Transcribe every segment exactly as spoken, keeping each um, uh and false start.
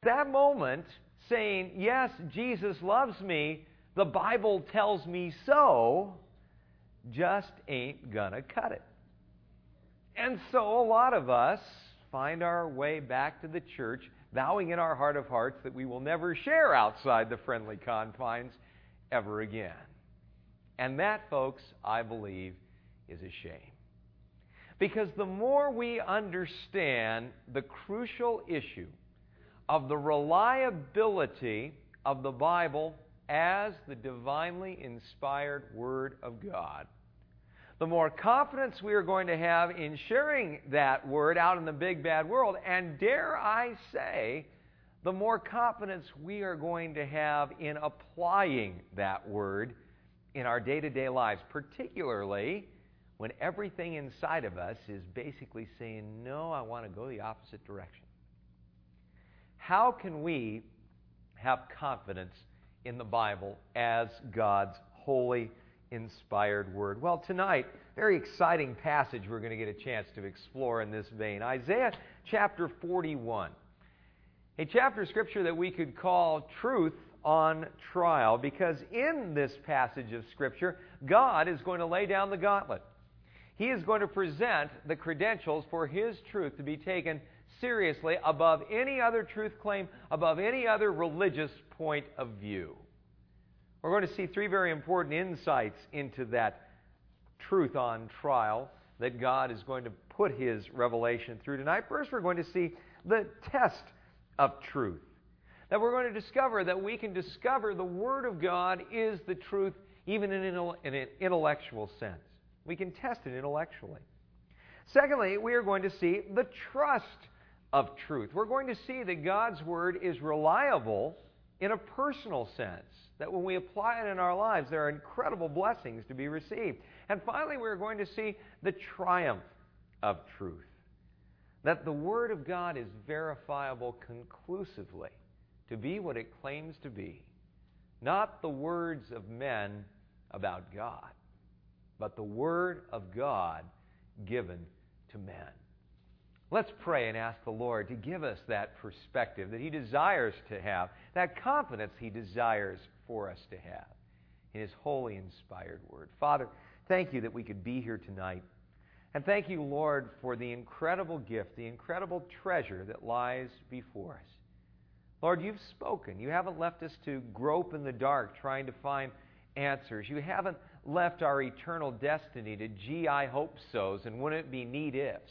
That moment saying, yes, Jesus loves me, the Bible tells me so, just ain't gonna cut it. And so a lot of us find our way back to the church, vowing in our heart of hearts that we will never share outside the friendly confines ever again. And that, folks, I believe, is a shame. Because the more we understand the crucial issue of the reliability of the Bible as the divinely inspired Word of God, the more confidence we are going to have in sharing that Word out in the big bad world, and dare I say, the more confidence we are going to have in applying that Word in our day-to-day lives, particularly when everything inside of us is basically saying, no, I want to go the opposite direction. How can we have confidence in the Bible as God's holy, inspired Word? Well, tonight, very exciting passage we're going to get a chance to explore in this vein. Isaiah chapter forty-one. A chapter of Scripture that we could call Truth on Trial, because in this passage of Scripture, God is going to lay down the gauntlet. He is going to present the credentials for His truth to be taken seriously above any other truth claim, above any other religious point of view. We're going to see three very important insights into that truth on trial that God is going to put His revelation through tonight. First, we're going to see the test of truth. That we're going to discover that we can discover the Word of God is the truth even in an intellectual sense. We can test it intellectually. Secondly, we are going to see the trust of truth. We're going to see that God's Word is reliable in a personal sense, that when we apply it in our lives, there are incredible blessings to be received. And finally, we're going to see the triumph of truth, that the Word of God is verifiable conclusively to be what it claims to be, not the words of men about God, but the Word of God given to men. Let's pray and ask the Lord to give us that perspective that He desires to have, that confidence He desires for us to have in His holy, inspired Word. Father, thank You that we could be here tonight. And thank You, Lord, for the incredible gift, the incredible treasure that lies before us. Lord, You've spoken. You haven't left us to grope in the dark trying to find answers. You haven't left our eternal destiny to gee, I hope so's and wouldn't it be neat ifs.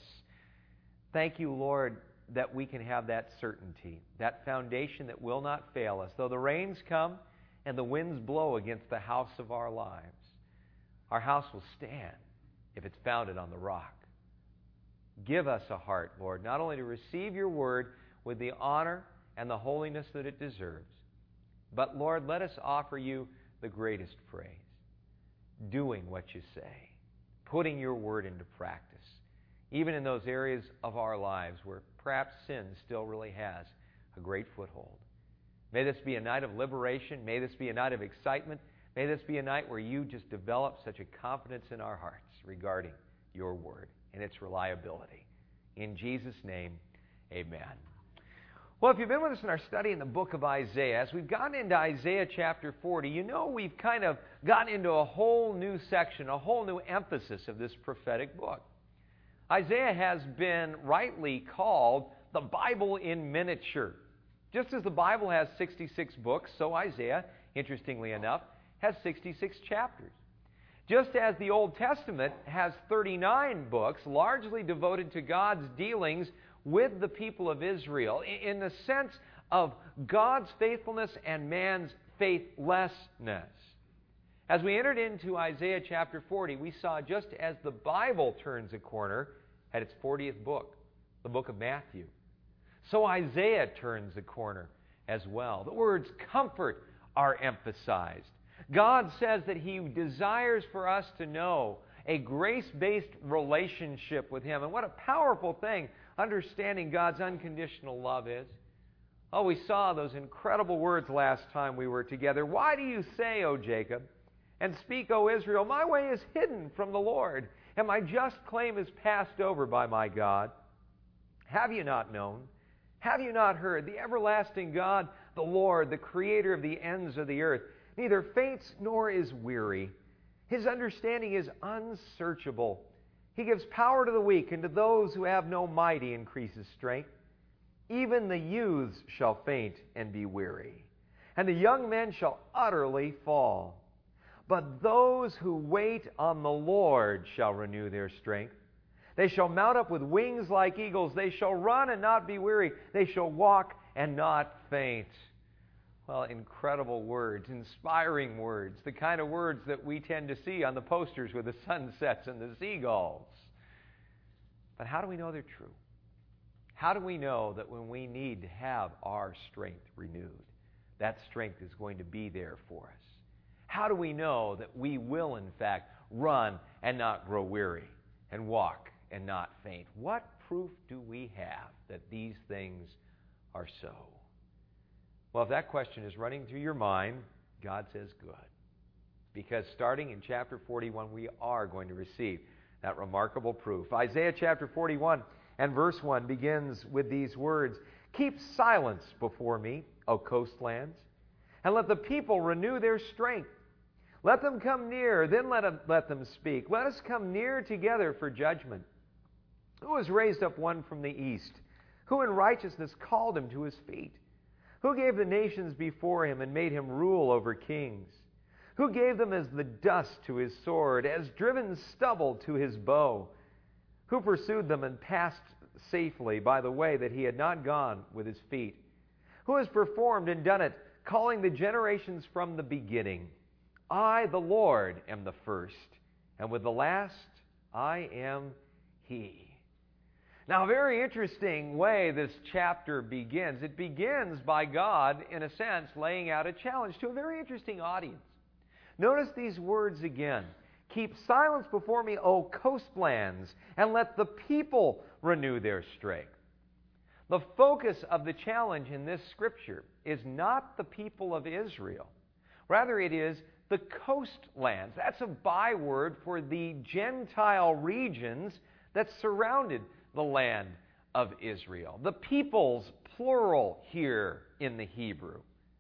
Thank You, Lord, that we can have that certainty, that foundation that will not fail us. Though the rains come and the winds blow against the house of our lives, our house will stand if it's founded on the rock. Give us a heart, Lord, not only to receive Your Word with the honor and the holiness that it deserves, but, Lord, let us offer You the greatest praise, doing what You say, putting Your Word into practice, even in those areas of our lives where perhaps sin still really has a great foothold. May this be a night of liberation. May this be a night of excitement. May this be a night where You just develop such a confidence in our hearts regarding Your Word and its reliability. In Jesus' name, amen. Well, if you've been with us in our study in the book of Isaiah, as we've gotten into Isaiah chapter forty, you know we've kind of gotten into a whole new section, a whole new emphasis of this prophetic book. Isaiah has been rightly called the Bible in miniature. Just as the Bible has sixty-six books, so Isaiah, interestingly enough, has sixty-six chapters. Just as the Old Testament has thirty-nine books, largely devoted to God's dealings with the people of Israel, in the sense of God's faithfulness and man's faithlessness. As we entered into Isaiah chapter forty, we saw just as the Bible turns a corner at its fortieth book, the book of Matthew, so Isaiah turns a corner as well. The words comfort are emphasized. God says that He desires for us to know a grace-based relationship with Him. And what a powerful thing understanding God's unconditional love is. Oh, we saw those incredible words last time we were together. Why do you say, O Jacob, and speak, O Israel, my way is hidden from the Lord, and my just claim is passed over by my God? Have you not known? Have you not heard? The everlasting God, the Lord, the creator of the ends of the earth, neither faints nor is weary. His understanding is unsearchable. He gives power to the weak, and to those who have no might He increases strength. Even the youths shall faint and be weary, and the young men shall utterly fall. But those who wait on the Lord shall renew their strength. They shall mount up with wings like eagles. They shall run and not be weary. They shall walk and not faint. Well, incredible words, inspiring words, the kind of words that we tend to see on the posters with the sunsets and the seagulls. But how do we know they're true? How do we know that when we need to have our strength renewed, that strength is going to be there for us? How do we know that we will, in fact, run and not grow weary, and walk and not faint? What proof do we have that these things are so? Well, if that question is running through your mind, God says good. Because starting in chapter forty-one, we are going to receive that remarkable proof. Isaiah chapter forty-one and verse one begins with these words, "Keep silence before me, O coastlands, and let the people renew their strength. Let them come near, then let them, let them speak. Let us come near together for judgment. Who has raised up one from the east? Who in righteousness called him to his feet? Who gave the nations before him and made him rule over kings? Who gave them as the dust to his sword, as driven stubble to his bow? Who pursued them and passed safely by the way that he had not gone with his feet? Who has performed and done it, calling the generations from the beginning? I, the Lord, am the first, and with the last I am He." Now, a very interesting way this chapter begins. It begins by God, in a sense, laying out a challenge to a very interesting audience. Notice these words again. "Keep silence before me, O coastlands, and let the people renew their strength." The focus of the challenge in this scripture is not the people of Israel. Rather, it is the coastlands. That's a byword for the Gentile regions that surrounded the land of Israel. The peoples, plural here in the Hebrew,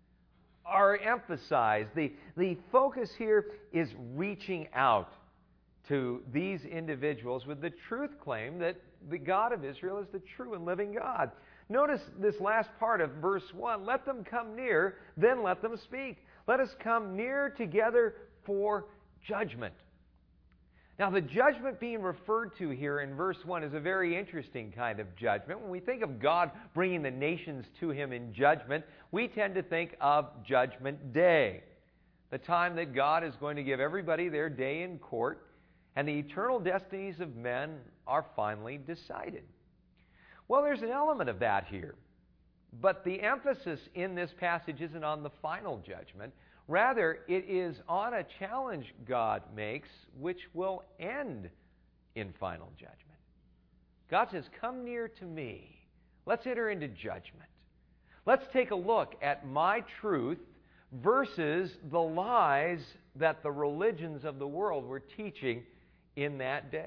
are emphasized. The, the focus here is reaching out to these individuals with the truth claim that the God of Israel is the true and living God. Notice this last part of verse one. "Let them come near, then let them speak. Let us come near together for judgment." Now, the judgment being referred to here in verse one is a very interesting kind of judgment. When we think of God bringing the nations to Him in judgment, we tend to think of Judgment Day, the time that God is going to give everybody their day in court, and the eternal destinies of men are finally decided. Well, there's an element of that here. But the emphasis in this passage isn't on the final judgment. Rather, it is on a challenge God makes, which will end in final judgment. God says, "Come near to me. Let's enter into judgment. Let's take a look at my truth versus the lies that the religions of the world were teaching in that day.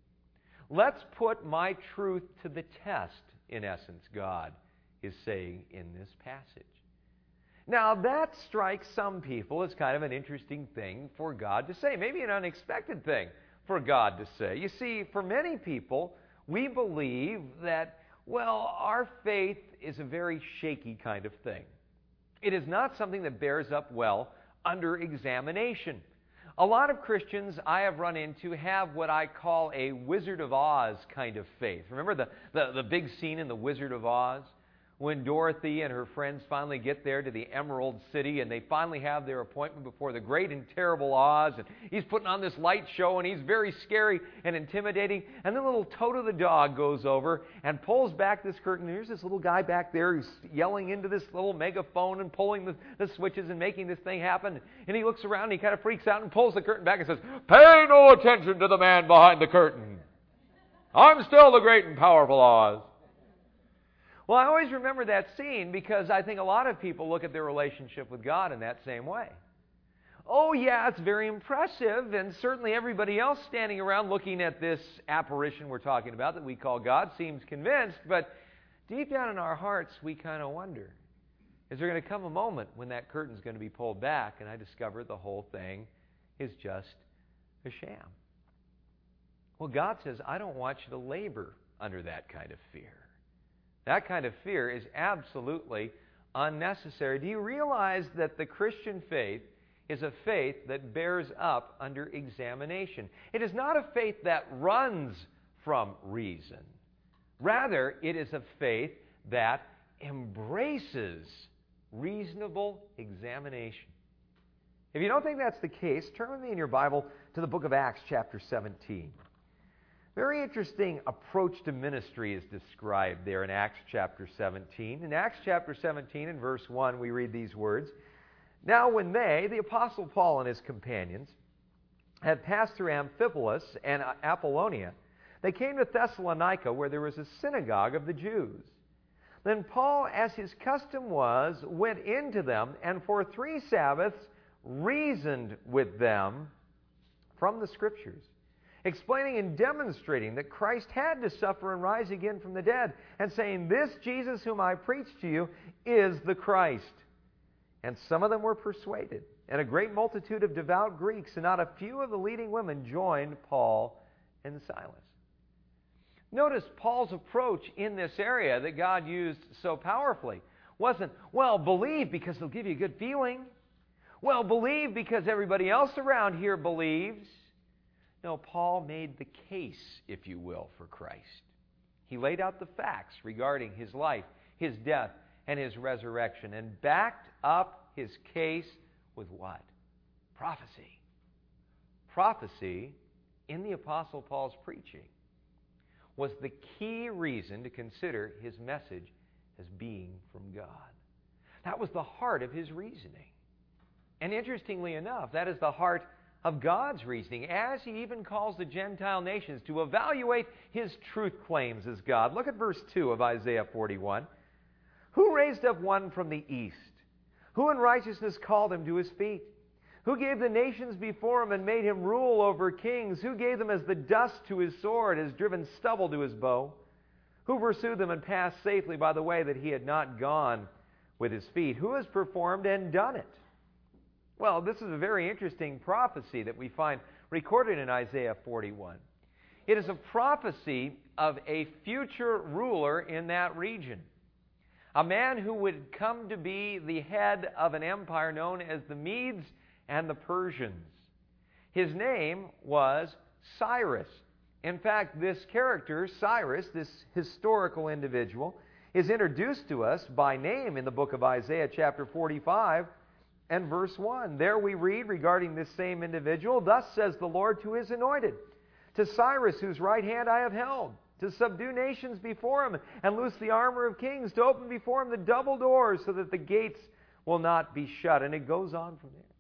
Let's put my truth to the test," in essence, God is saying in this passage. Now, that strikes some people as kind of an interesting thing for God to say, maybe an unexpected thing for God to say. You see, for many people, we believe that, well, our faith is a very shaky kind of thing. It is not something that bears up well under examination. A lot of Christians I have run into have what I call a Wizard of Oz kind of faith. Remember the, the, the big scene in the Wizard of Oz? When Dorothy and her friends finally get there to the Emerald City and they finally have their appointment before the great and terrible Oz, and he's putting on this light show and he's very scary and intimidating, and then little Toto the dog goes over and pulls back this curtain. There's this little guy back there who's yelling into this little megaphone and pulling the, the switches and making this thing happen, and he looks around and he kind of freaks out and pulls the curtain back and says, "Pay no attention to the man behind the curtain. I'm still the great and powerful Oz." Well, I always remember that scene because I think a lot of people look at their relationship with God in that same way. Oh, yeah, it's very impressive, and certainly everybody else standing around looking at this apparition we're talking about that we call God seems convinced, but deep down in our hearts, we kind of wonder, is there going to come a moment when that curtain's going to be pulled back and I discover the whole thing is just a sham? Well, God says, I don't want you to labor under that kind of fear. That kind of fear is absolutely unnecessary. Do you realize that the Christian faith is a faith that bears up under examination? It is not a faith that runs from reason. Rather, it is a faith that embraces reasonable examination. If you don't think that's the case, turn with me in your Bible to the book of Acts chapter seventeen. Very interesting approach to ministry is described there in Acts chapter seventeen. In Acts chapter seventeen, in verse one, we read these words. Now when they, the Apostle Paul and his companions, had passed through Amphipolis and Apollonia, they came to Thessalonica, where there was a synagogue of the Jews. Then Paul, as his custom was, went into them, and for three Sabbaths reasoned with them from the Scriptures, explaining and demonstrating that Christ had to suffer and rise again from the dead, and saying, This Jesus whom I preach to you is the Christ. And some of them were persuaded, and a great multitude of devout Greeks, and not a few of the leading women joined Paul and Silas. Notice Paul's approach in this area that God used so powerfully wasn't, well, believe because it'll give you a good feeling. Well, believe because everybody else around here believes. No, Paul made the case, if you will, for Christ. He laid out the facts regarding his life, his death, and his resurrection, and backed up his case with what? Prophecy. Prophecy in the Apostle Paul's preaching was the key reason to consider his message as being from God. That was the heart of his reasoning. And interestingly enough, that is the heart of God's reasoning, as he even calls the Gentile nations to evaluate his truth claims as God. Look at verse two of Isaiah forty-one. Who raised up one from the east? Who in righteousness called him to his feet? Who gave the nations before him and made him rule over kings? Who gave them as the dust to his sword, as driven stubble to his bow? Who pursued them and passed safely by the way that he had not gone with his feet? Who has performed and done it? Well, this is a very interesting prophecy that we find recorded in Isaiah forty-one. It is a prophecy of a future ruler in that region. A man who would come to be the head of an empire known as the Medes and the Persians. His name was Cyrus. In fact, this character, Cyrus, this historical individual, is introduced to us by name in the book of Isaiah chapter forty-five and verse one. There we read regarding this same individual, Thus says the Lord to his anointed, to Cyrus, whose right hand I have held, to subdue nations before him, and loose the armor of kings, to open before him the double doors, so that the gates will not be shut. And it goes on from there.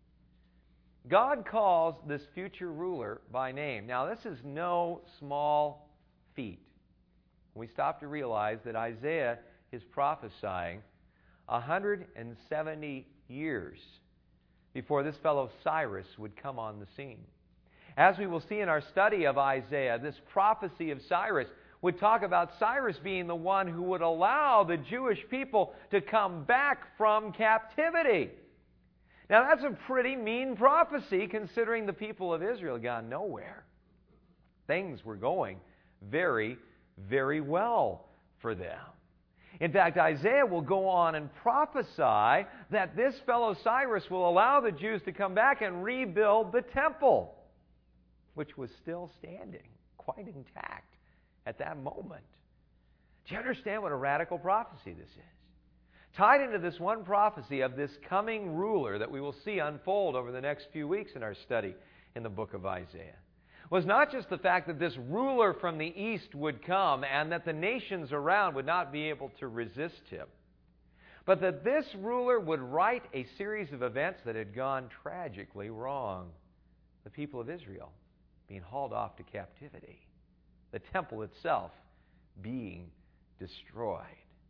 God calls this future ruler by name. Now, this is no small feat. We stop to realize that Isaiah is prophesying one hundred seventy years before this fellow Cyrus would come on the scene. As we will see in our study of Isaiah, this prophecy of Cyrus would talk about Cyrus being the one who would allow the Jewish people to come back from captivity. Now, that's a pretty mean prophecy, considering the people of Israel had gone nowhere. Things were going very, very well for them. In fact, Isaiah will go on and prophesy that this fellow Cyrus will allow the Jews to come back and rebuild the temple, which was still standing, quite intact at that moment. Do you understand what a radical prophecy this is? Tied into this one prophecy of this coming ruler that we will see unfold over the next few weeks in our study in the book of Isaiah was not just the fact that this ruler from the east would come and that the nations around would not be able to resist him, but that this ruler would right a series of events that had gone tragically wrong. The people of Israel being hauled off to captivity, the temple itself being destroyed.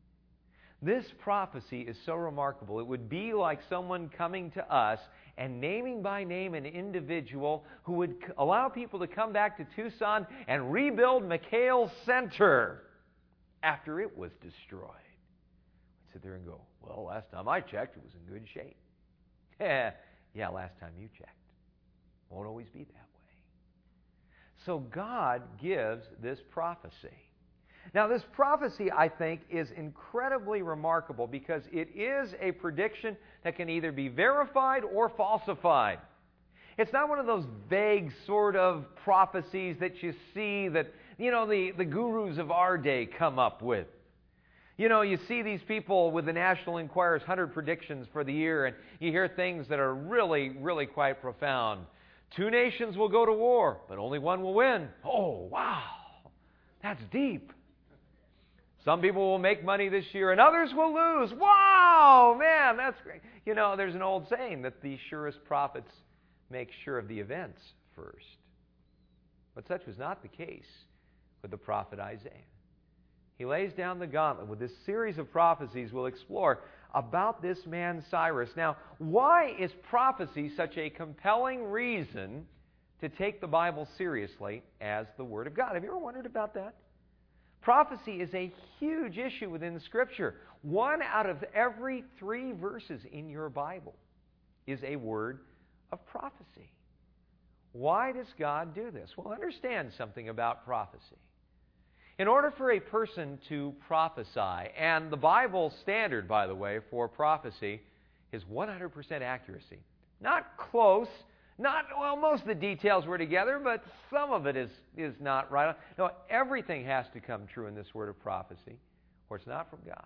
This prophecy is so remarkable. It would be like someone coming to us and naming by name an individual who would allow people to come back to Tucson and rebuild McHale Center. after it was destroyed. We'd sit there and go, well, last time I checked, it was in good shape. Yeah, yeah, last time you checked. Won't always be that way. So God gives this prophecy. Now, this prophecy, I think, is incredibly remarkable because it is a prediction that can either be verified or falsified. It's not one of those vague sort of prophecies that you see that, you know, the, the gurus of our day come up with. You know, you see these people with the National Enquirer's one hundred predictions for the year, and you hear things that are really, really quite profound. Two nations will go to war, but only one will win. Oh, wow. That's deep. Some people will make money this year, and others will lose. Wow, man, that's great. You know, there's an old saying that the surest prophets make sure of the events first. But such was not the case with the prophet Isaiah. He lays down the gauntlet with this series of prophecies we'll explore about this man Cyrus. Now, why is prophecy such a compelling reason to take the Bible seriously as the Word of God? Have you ever wondered about that? Prophecy is a huge issue within Scripture. One out of every three verses in your Bible is a word of prophecy. Why does God do this? Well, understand something about prophecy. In order for a person to prophesy, and the Bible standard, by the way, for prophecy is one hundred percent accuracy. Not close, not, well, most of the details were together, but some of it is, is not right on. No, everything has to come true in this word of prophecy, or it's not from God.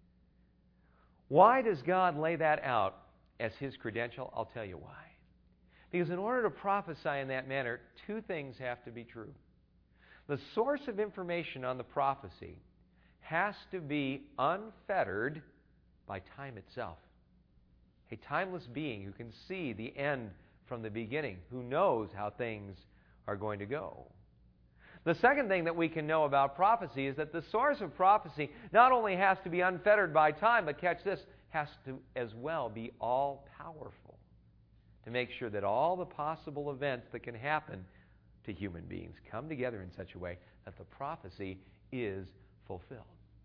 Why does God lay that out as His credential? I'll tell you why. Because in order to prophesy in that manner, two things have to be true. The source of information on the prophecy has to be unfettered by time itself. A timeless being who can see the end from the beginning, who knows how things are going to go. The second thing that we can know about prophecy is that the source of prophecy not only has to be unfettered by time, but catch this, has to as well be all-powerful to make sure that all the possible events that can happen to human beings come together in such a way that the prophecy is fulfilled.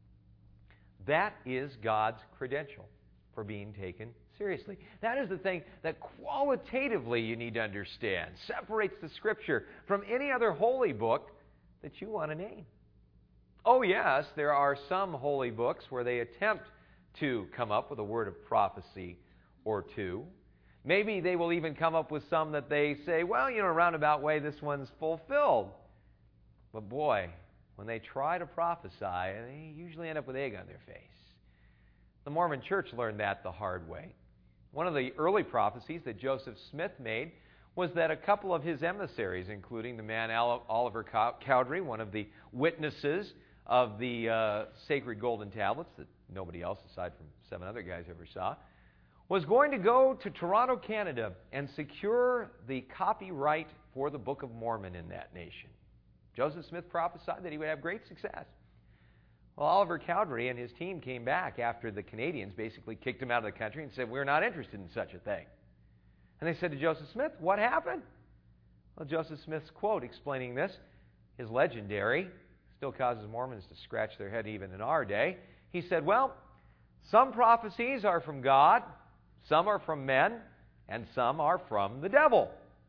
That is God's credential for being taken seriously. That is the thing that qualitatively you need to understand, separates the Scripture from any other holy book that you want to name. Oh yes, there are some holy books where they attempt to come up with a word of prophecy or two. Maybe they will even come up with some that they say, well, you know, in a roundabout way, this one's fulfilled. But boy, when they try to prophesy, they usually end up with egg on their face. The Mormon Church learned that the hard way. One of the early prophecies that Joseph Smith made was that a couple of his emissaries, including the man Oliver Cowdery, one of the witnesses of the uh, sacred golden tablets that nobody else aside from seven other guys ever saw, was going to go to Toronto, Canada, and secure the copyright for the Book of Mormon in that nation. Joseph Smith prophesied that he would have great success. Well, Oliver Cowdery and his team came back after the Canadians basically kicked him out of the country and said, we're not interested in such a thing. And they said to Joseph Smith, what happened? Well, Joseph Smith's quote explaining this is legendary. Still causes Mormons to scratch their head even in our day. He said, well, some prophecies are from God, some are from men, and some are from the devil.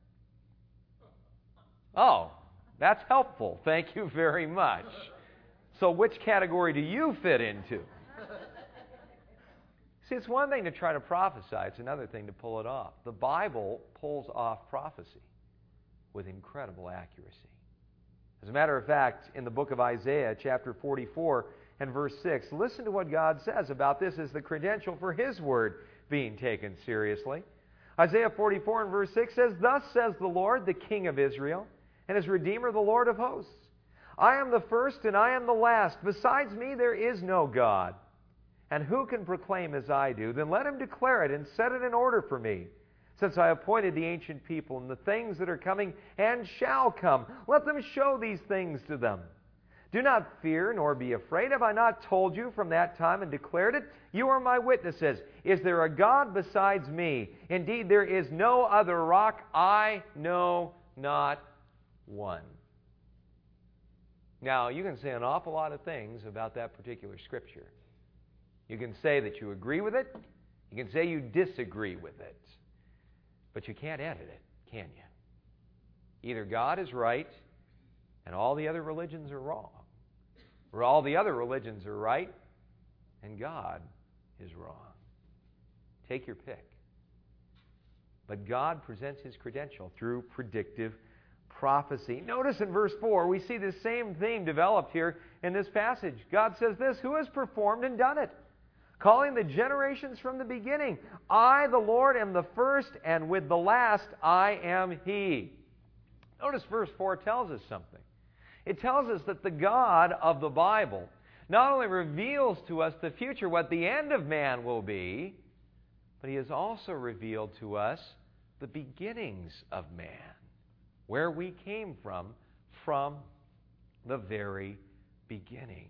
Oh, that's helpful. Thank you very much. So which category do you fit into? See, it's one thing to try to prophesy. It's another thing to pull it off. The Bible pulls off prophecy with incredible accuracy. As a matter of fact, in the book of Isaiah, chapter forty-four and verse six, listen to what God says about this as the credential for His word being taken seriously. Isaiah forty-four and verse six says, thus says the Lord, the King of Israel, and His Redeemer, the Lord of hosts. I am the first and I am the last. Besides me there is no God. And who can proclaim as I do? Then let him declare it and set it in order for me. Since I appointed the ancient people and the things that are coming and shall come, let them show these things to them. Do not fear nor be afraid. Have I not told you from that time and declared it? You are my witnesses. Is there a God besides me? Indeed, there is no other rock. I know not one. Now, you can say an awful lot of things about that particular scripture. You can say that you agree with it. You can say you disagree with it. But you can't edit it, can you? Either God is right and all the other religions are wrong, or all the other religions are right and God is wrong. Take your pick. But God presents His credential through predictive prophecy. Notice in verse four, we see this same theme developed here in this passage. God says this, "Who has performed and done it? Calling the generations from the beginning. I, the Lord, am the first, and with the last I am He." Notice verse four tells us something. It tells us that the God of the Bible not only reveals to us the future, what the end of man will be, but He has also revealed to us the beginnings of man, where we came from, from the very beginning.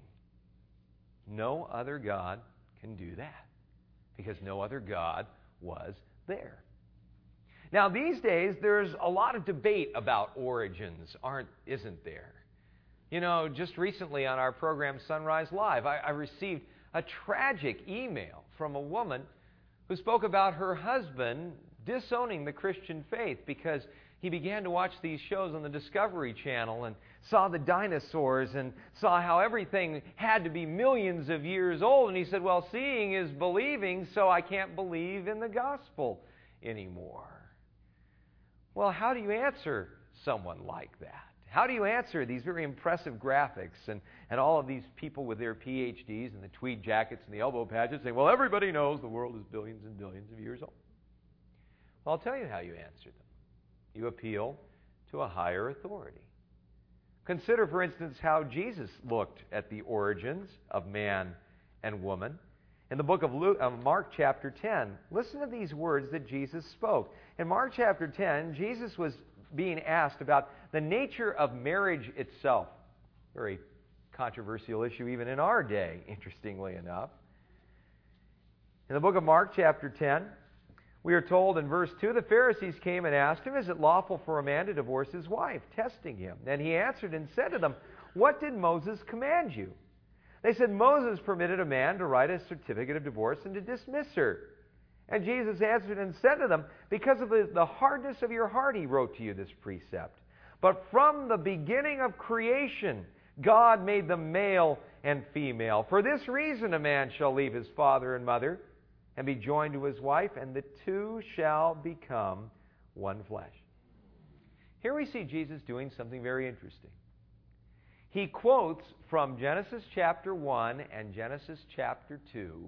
No other God can do that, because no other God was there. Now, these days, there's a lot of debate about origins, aren't, isn't there? You know, just recently on our program Sunrise Live, I, I received a tragic email from a woman who spoke about her husband disowning the Christian faith because he began to watch these shows on the Discovery Channel and saw the dinosaurs and saw how everything had to be millions of years old. And he said, well, seeing is believing, so I can't believe in the gospel anymore. Well, how do you answer someone like that? How do you answer these very impressive graphics and, and all of these people with their P H Ds and the tweed jackets and the elbow patches saying, well, everybody knows the world is billions and billions of years old? Well, I'll tell you how you answer them. You appeal to a higher authority. Consider, for instance, how Jesus looked at the origins of man and woman. In the book of Luke, uh, Mark chapter ten, listen to these words that Jesus spoke. In Mark chapter ten, Jesus was being asked about the nature of marriage itself. Very controversial issue even in our day, interestingly enough. In the book of Mark chapter ten, we are told in verse two, the Pharisees came and asked him, is it lawful for a man to divorce his wife, testing him? And he answered and said to them, what did Moses command you? They said, Moses permitted a man to write a certificate of divorce and to dismiss her. And Jesus answered and said to them, because of the, the hardness of your heart he wrote to you this precept. But from the beginning of creation, God made them male and female. For this reason a man shall leave his father and mother and be joined to his wife, and the two shall become one flesh. Here we see Jesus doing something very interesting. He quotes from Genesis chapter one and Genesis chapter two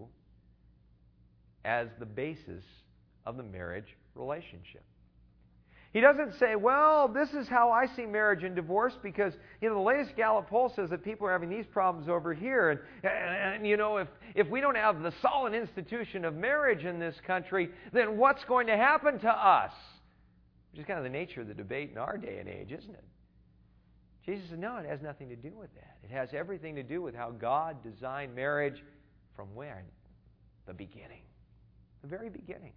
as the basis of the marriage relationship. He doesn't say, well, this is how I see marriage and divorce because, you know, the latest Gallup poll says that people are having these problems over here. And, and, and you know, if, if we don't have the solid institution of marriage in this country, then what's going to happen to us? Which is kind of the nature of the debate in our day and age, isn't it? Jesus said, no, it has nothing to do with that. It has everything to do with how God designed marriage from where? The beginning. The very beginning.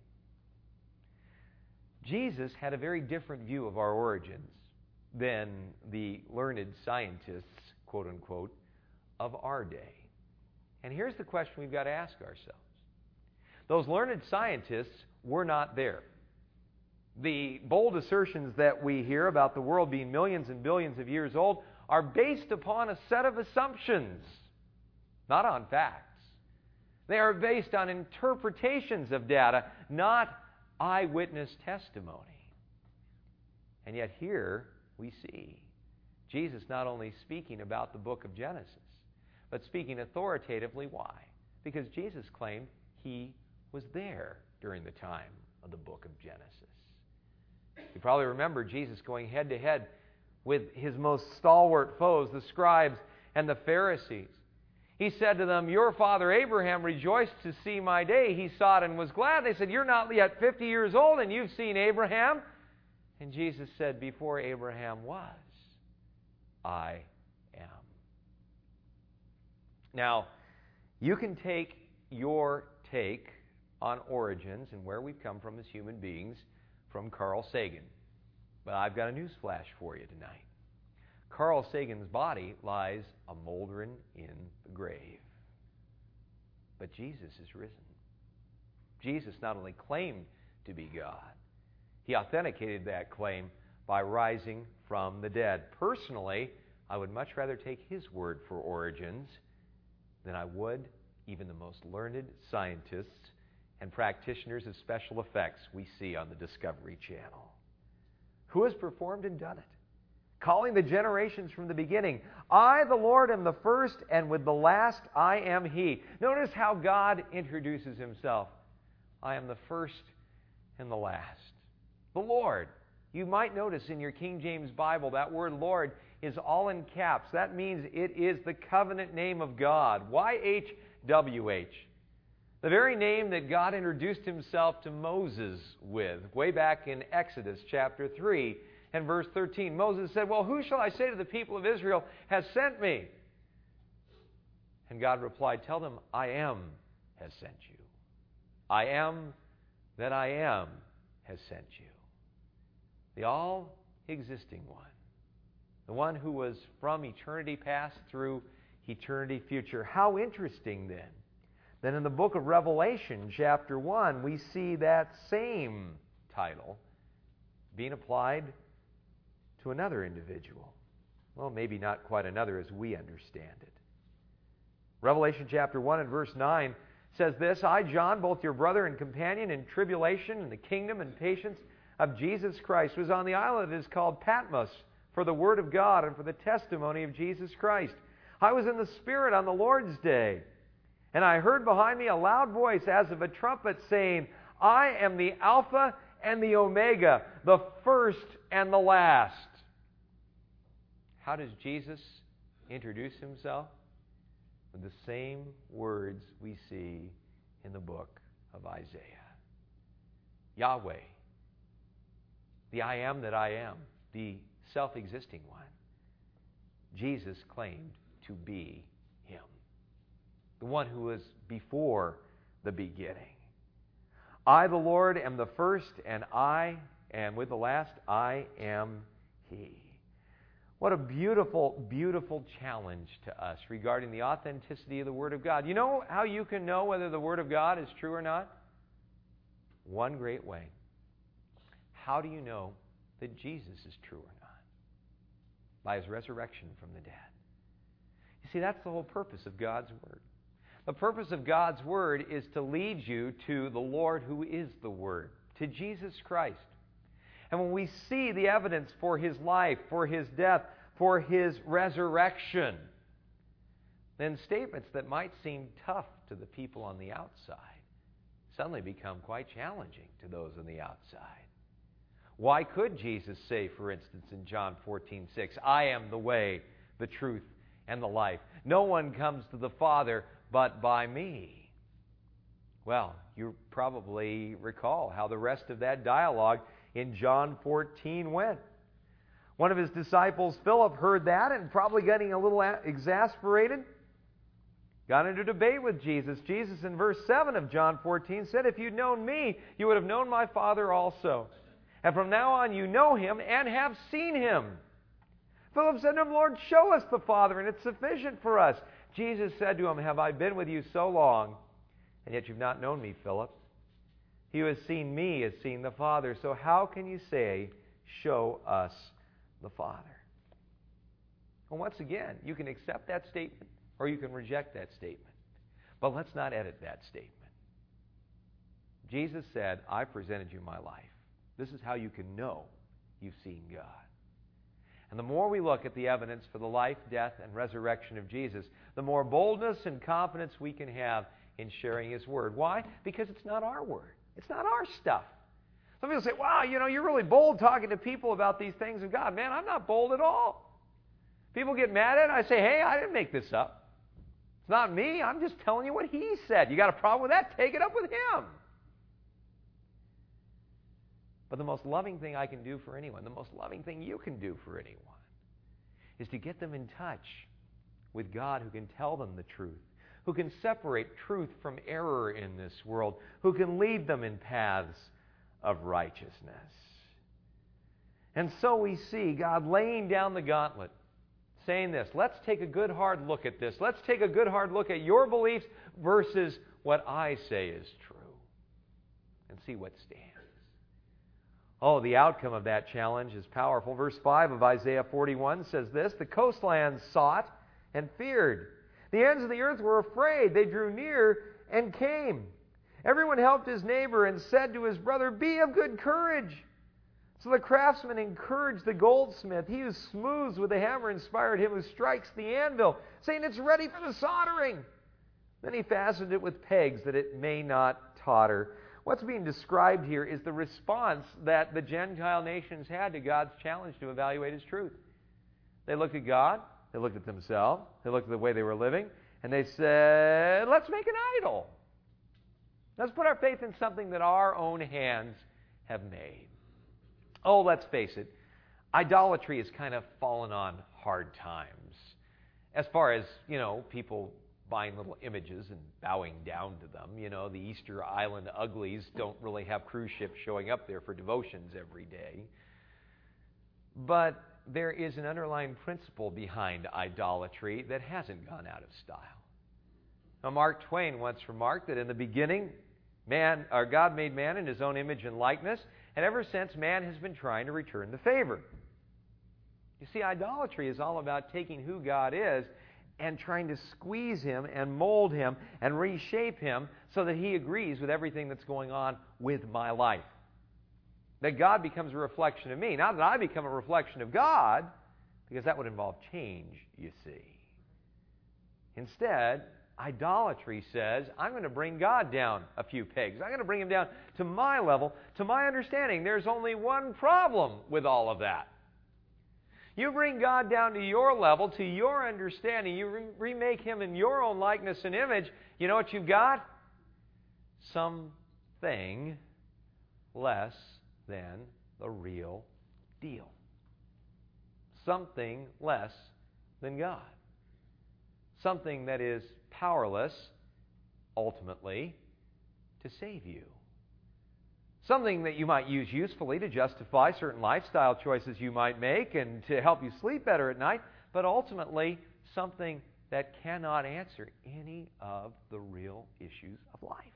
Jesus had a very different view of our origins than the learned scientists, quote unquote, of our day. And here's the question we've got to ask ourselves. Those learned scientists were not there. The bold assertions that we hear about the world being millions and billions of years old are based upon a set of assumptions, not on facts. They are based on interpretations of data, not eyewitness testimony. And yet here we see Jesus not only speaking about the book of Genesis, but speaking authoritatively. Why? Because Jesus claimed he was there during the time of the book of Genesis. You probably remember Jesus going head to head with his most stalwart foes, the scribes and the Pharisees. He said to them, your father Abraham rejoiced to see my day. He saw it and was glad. They said, you're not yet fifty years old and you've seen Abraham. And Jesus said, before Abraham was, I am. Now, you can take your take on origins and where we've come from as human beings from Carl Sagan. But I've got a news flash for you tonight. Carl Sagan's body lies a moldering in the grave. But Jesus is risen. Jesus not only claimed to be God, he authenticated that claim by rising from the dead. Personally, I would much rather take his word for origins than I would even the most learned scientists and practitioners of special effects we see on the Discovery Channel. Who has performed and done it? Calling the generations from the beginning, I, the Lord, am the first, and with the last I am He. Notice how God introduces Himself. I am the first and the last. The Lord. You might notice in your King James Bible that word Lord is all in caps. That means it is the covenant name of God. Y H W H. The very name that God introduced Himself to Moses with, way back in Exodus chapter three and verse thirteen. Moses said, well, who shall I say to the people of Israel has sent me? And God replied, tell them, I am has sent you. I am that I am has sent you. The all-existing one. The one who was from eternity past through eternity future. How interesting then. Then in the book of Revelation, chapter one, we see that same title being applied to another individual. Well, maybe not quite another as we understand it. Revelation chapter one and verse nine says this, I, John, both your brother and companion in tribulation and the kingdom and patience of Jesus Christ, was on the island that is called Patmos for the word of God and for the testimony of Jesus Christ. I was in the Spirit on the Lord's day, and I heard behind me a loud voice as of a trumpet saying, I am the Alpha and the Omega, the first and the last. How does Jesus introduce Himself? With the same words we see in the book of Isaiah. Yahweh, the I am that I am, the self-existing one. Jesus claimed to be Him, the one who was before the beginning. I, the Lord, am the first, and I am with the last, I am He. What a beautiful, beautiful challenge to us regarding the authenticity of the Word of God. You know how you can know whether the Word of God is true or not? One great way. How do you know that Jesus is true or not? By His resurrection from the dead. You see, that's the whole purpose of God's Word. The purpose of God's Word is to lead you to the Lord who is the Word, to Jesus Christ. And when we see the evidence for His life, for His death, for His resurrection, then statements that might seem tough to the people on the outside suddenly become quite challenging to those on the outside. Why could Jesus say, for instance, in John fourteen six, I am the way, the truth, and the life. No one comes to the Father but by me. Well, you probably recall how the rest of that dialogue in John fourteen went. One of His disciples, Philip, heard that and probably getting a little exasperated, got into debate with Jesus. Jesus in verse seven of John fourteen said, if you'd known me, you would have known my Father also. And from now on you know Him and have seen Him. Philip said to Him, Lord, show us the Father, and it's sufficient for us. Jesus said to him, have I been with you so long, and yet you've not known me, Philip? He who has seen me has seen the Father. So how can you say, show us the Father? Well, once again, you can accept that statement or you can reject that statement. But let's not edit that statement. Jesus said, I presented you my life. This is how you can know you've seen God. And the more we look at the evidence for the life, death, and resurrection of Jesus, the more boldness and confidence we can have in sharing His Word. Why? Because it's not our Word. It's not our stuff. Some people say, wow, you know, you're really bold talking to people about these things of God. Man, I'm not bold at all. People get mad at it. I say, hey, I didn't make this up. It's not me. I'm just telling you what He said. You got a problem with that? Take it up with Him. But the most loving thing I can do for anyone, the most loving thing you can do for anyone, is to get them in touch with God who can tell them the truth, who can separate truth from error in this world, who can lead them in paths of righteousness. And so we see God laying down the gauntlet saying this: let's take a good hard look at this. Let's take a good hard look at your beliefs versus what I say is true, and see what stands. Oh, the outcome of that challenge is powerful. Verse five of Isaiah forty-one says this: the coastlands sought and feared. The ends of the earth were afraid. They drew near and came. Everyone helped his neighbor and said to his brother, "Be of good courage." So the craftsman encouraged the goldsmith. He who smooths with the hammer inspired him who strikes the anvil, saying, "It's ready for the soldering." Then he fastened it with pegs that it may not totter. What's being described here is the response that the Gentile nations had to God's challenge to evaluate His truth. They looked at God, they looked at themselves, they looked at the way they were living, and they said, let's make an idol. Let's put our faith in something that our own hands have made. Oh, let's face it, idolatry has kind of fallen on hard times. As far as, you know, people buying little images and bowing down to them. You know, the Easter Island uglies don't really have cruise ships showing up there for devotions every day. But there is an underlying principle behind idolatry that hasn't gone out of style. Now, Mark Twain once remarked that in the beginning, man, or God made man in His own image and likeness, and ever since man has been trying to return the favor. You see, idolatry is all about taking who God is and trying to squeeze Him and mold Him and reshape Him so that He agrees with everything that's going on with my life. That God becomes a reflection of me. Not that I become a reflection of God, because that would involve change, you see. Instead, idolatry says, I'm going to bring God down a few pegs. I'm going to bring Him down to my level, to my understanding. There's only one problem with all of that. You bring God down to your level, to your understanding. You re- remake Him in your own likeness and image. You know what you've got? Something less than the real deal. Something less than God. Something that is powerless, ultimately, to save you. Something that you might use usefully to justify certain lifestyle choices you might make and to help you sleep better at night, but ultimately something that cannot answer any of the real issues of life.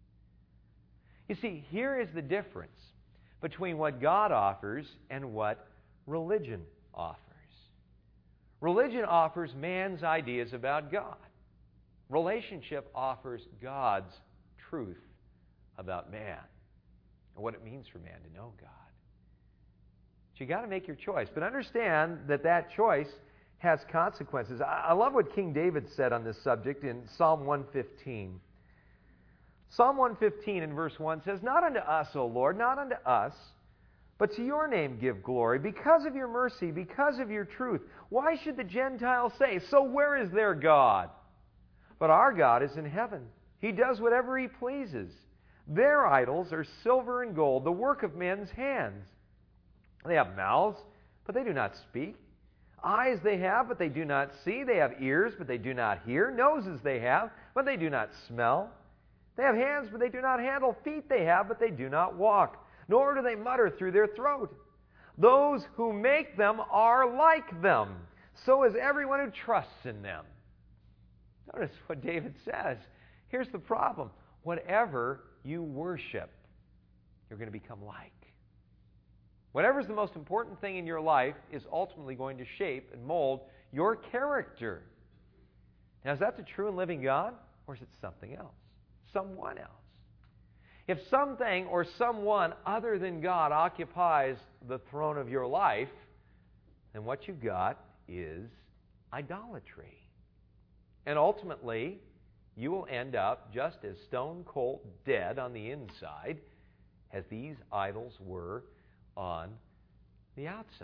You see, here is the difference between what God offers and what religion offers. Religion offers man's ideas about God. Relationship offers God's truth about man and what it means for man to know God. But you got to make your choice. But understand that that choice has consequences. I love what King David said on this subject in Psalm one fifteen. Psalm one fifteen in verse one says, "Not unto us, O Lord, not unto us, but to your name give glory, because of your mercy, because of your truth. Why should the Gentiles say, so where is their God? But our God is in heaven. He does whatever He pleases. Their idols are silver and gold, the work of men's hands. They have mouths, but they do not speak. Eyes they have, but they do not see. They have ears, but they do not hear. Noses they have, but they do not smell. They have hands, but they do not handle. Feet they have, but they do not walk. Nor do they mutter through their throat. Those who make them are like them. So is everyone who trusts in them." Notice what David says. Here's the problem. Whatever you worship, you're going to become like. Whatever's the most important thing in your life is ultimately going to shape and mold your character. Now, is that the true and living God, or is it something else? Someone else? If something or someone other than God occupies the throne of your life, then what you've got is idolatry. And ultimately, you will end up just as stone cold dead on the inside as these idols were on the outside.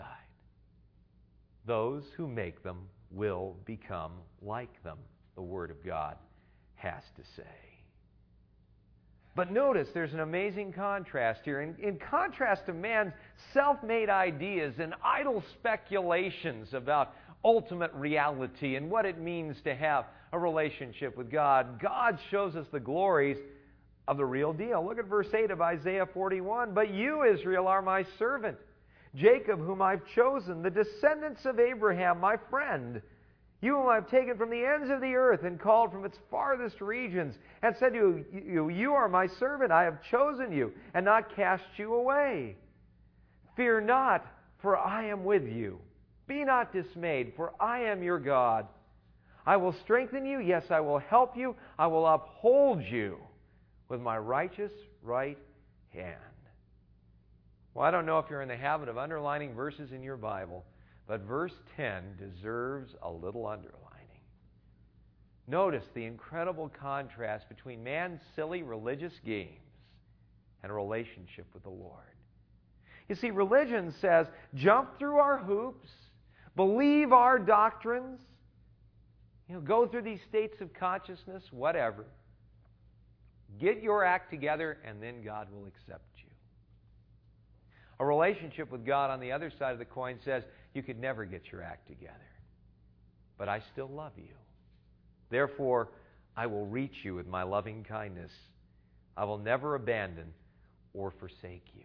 Those who make them will become like them, the Word of God has to say. But notice there's an amazing contrast here. In, in contrast to man's self-made ideas and idle speculations about ultimate reality and what it means to have a relationship with God, God shows us the glories of the real deal. Look at verse eight of Isaiah forty-one. "But you, Israel, are my servant, Jacob, whom I've chosen, the descendants of Abraham, my friend. You whom I've taken from the ends of the earth and called from its farthest regions, and said to you, you are my servant, I have chosen you, and not cast you away. Fear not, for I am with you. Be not dismayed, for I am your God. I will strengthen you, yes, I will help you, I will uphold you with my righteous right hand. Well, I don't know if you're in the habit of underlining verses in your Bible, but verse ten deserves a little underlining. Notice the incredible contrast between man's silly religious games and a relationship with the Lord. You see, religion says, jump through our hoops, believe our doctrines, you know, go through these states of consciousness, whatever. Get your act together, and then God will accept you. A relationship with God on the other side of the coin says, you could never get your act together, but I still love you. Therefore, I will reach you with my loving kindness. I will never abandon or forsake you.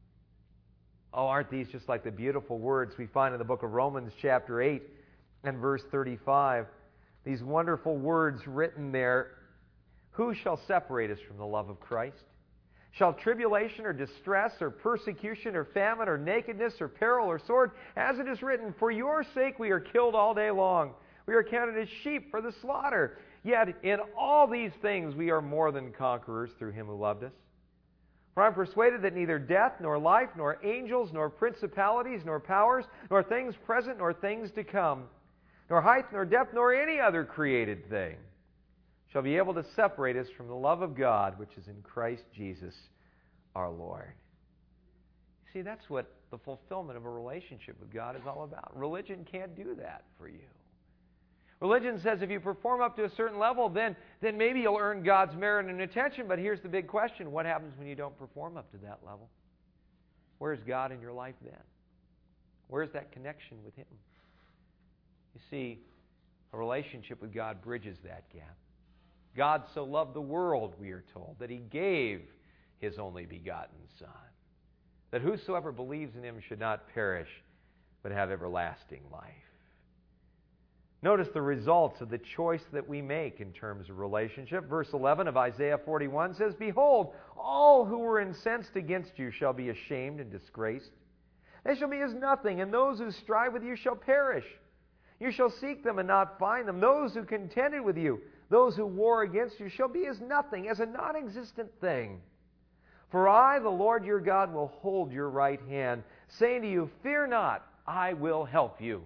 Oh, aren't these just like the beautiful words we find in the book of Romans chapter eight and verse thirty-five? These wonderful words written there. Who shall separate us from the love of Christ? Shall tribulation or distress or persecution or famine or nakedness or peril or sword? As it is written, for your sake we are killed all day long. We are counted as sheep for the slaughter. Yet in all these things we are more than conquerors through him who loved us. For I am persuaded that neither death, nor life, nor angels, nor principalities, nor powers, nor things present, nor things to come, nor height, nor depth, nor any other created thing shall be able to separate us from the love of God, which is in Christ Jesus our Lord. See, that's what the fulfillment of a relationship with God is all about. Religion can't do that for you. Religion says if you perform up to a certain level, then, then maybe you'll earn God's merit and attention. But here's the big question. What happens when you don't perform up to that level? Where's God in your life then? Where's that connection with Him? You see, a relationship with God bridges that gap. God so loved the world, we are told, that He gave His only begotten Son, that whosoever believes in Him should not perish, but have everlasting life. Notice the results of the choice that we make in terms of relationship. Verse eleven of Isaiah forty-one says, behold, all who were incensed against you shall be ashamed and disgraced. They shall be as nothing, and those who strive with you shall perish. You shall seek them and not find them. Those who contended with you, those who war against you, shall be as nothing, as a non-existent thing. For I, the Lord your God, will hold your right hand, saying to you, fear not, I will help you.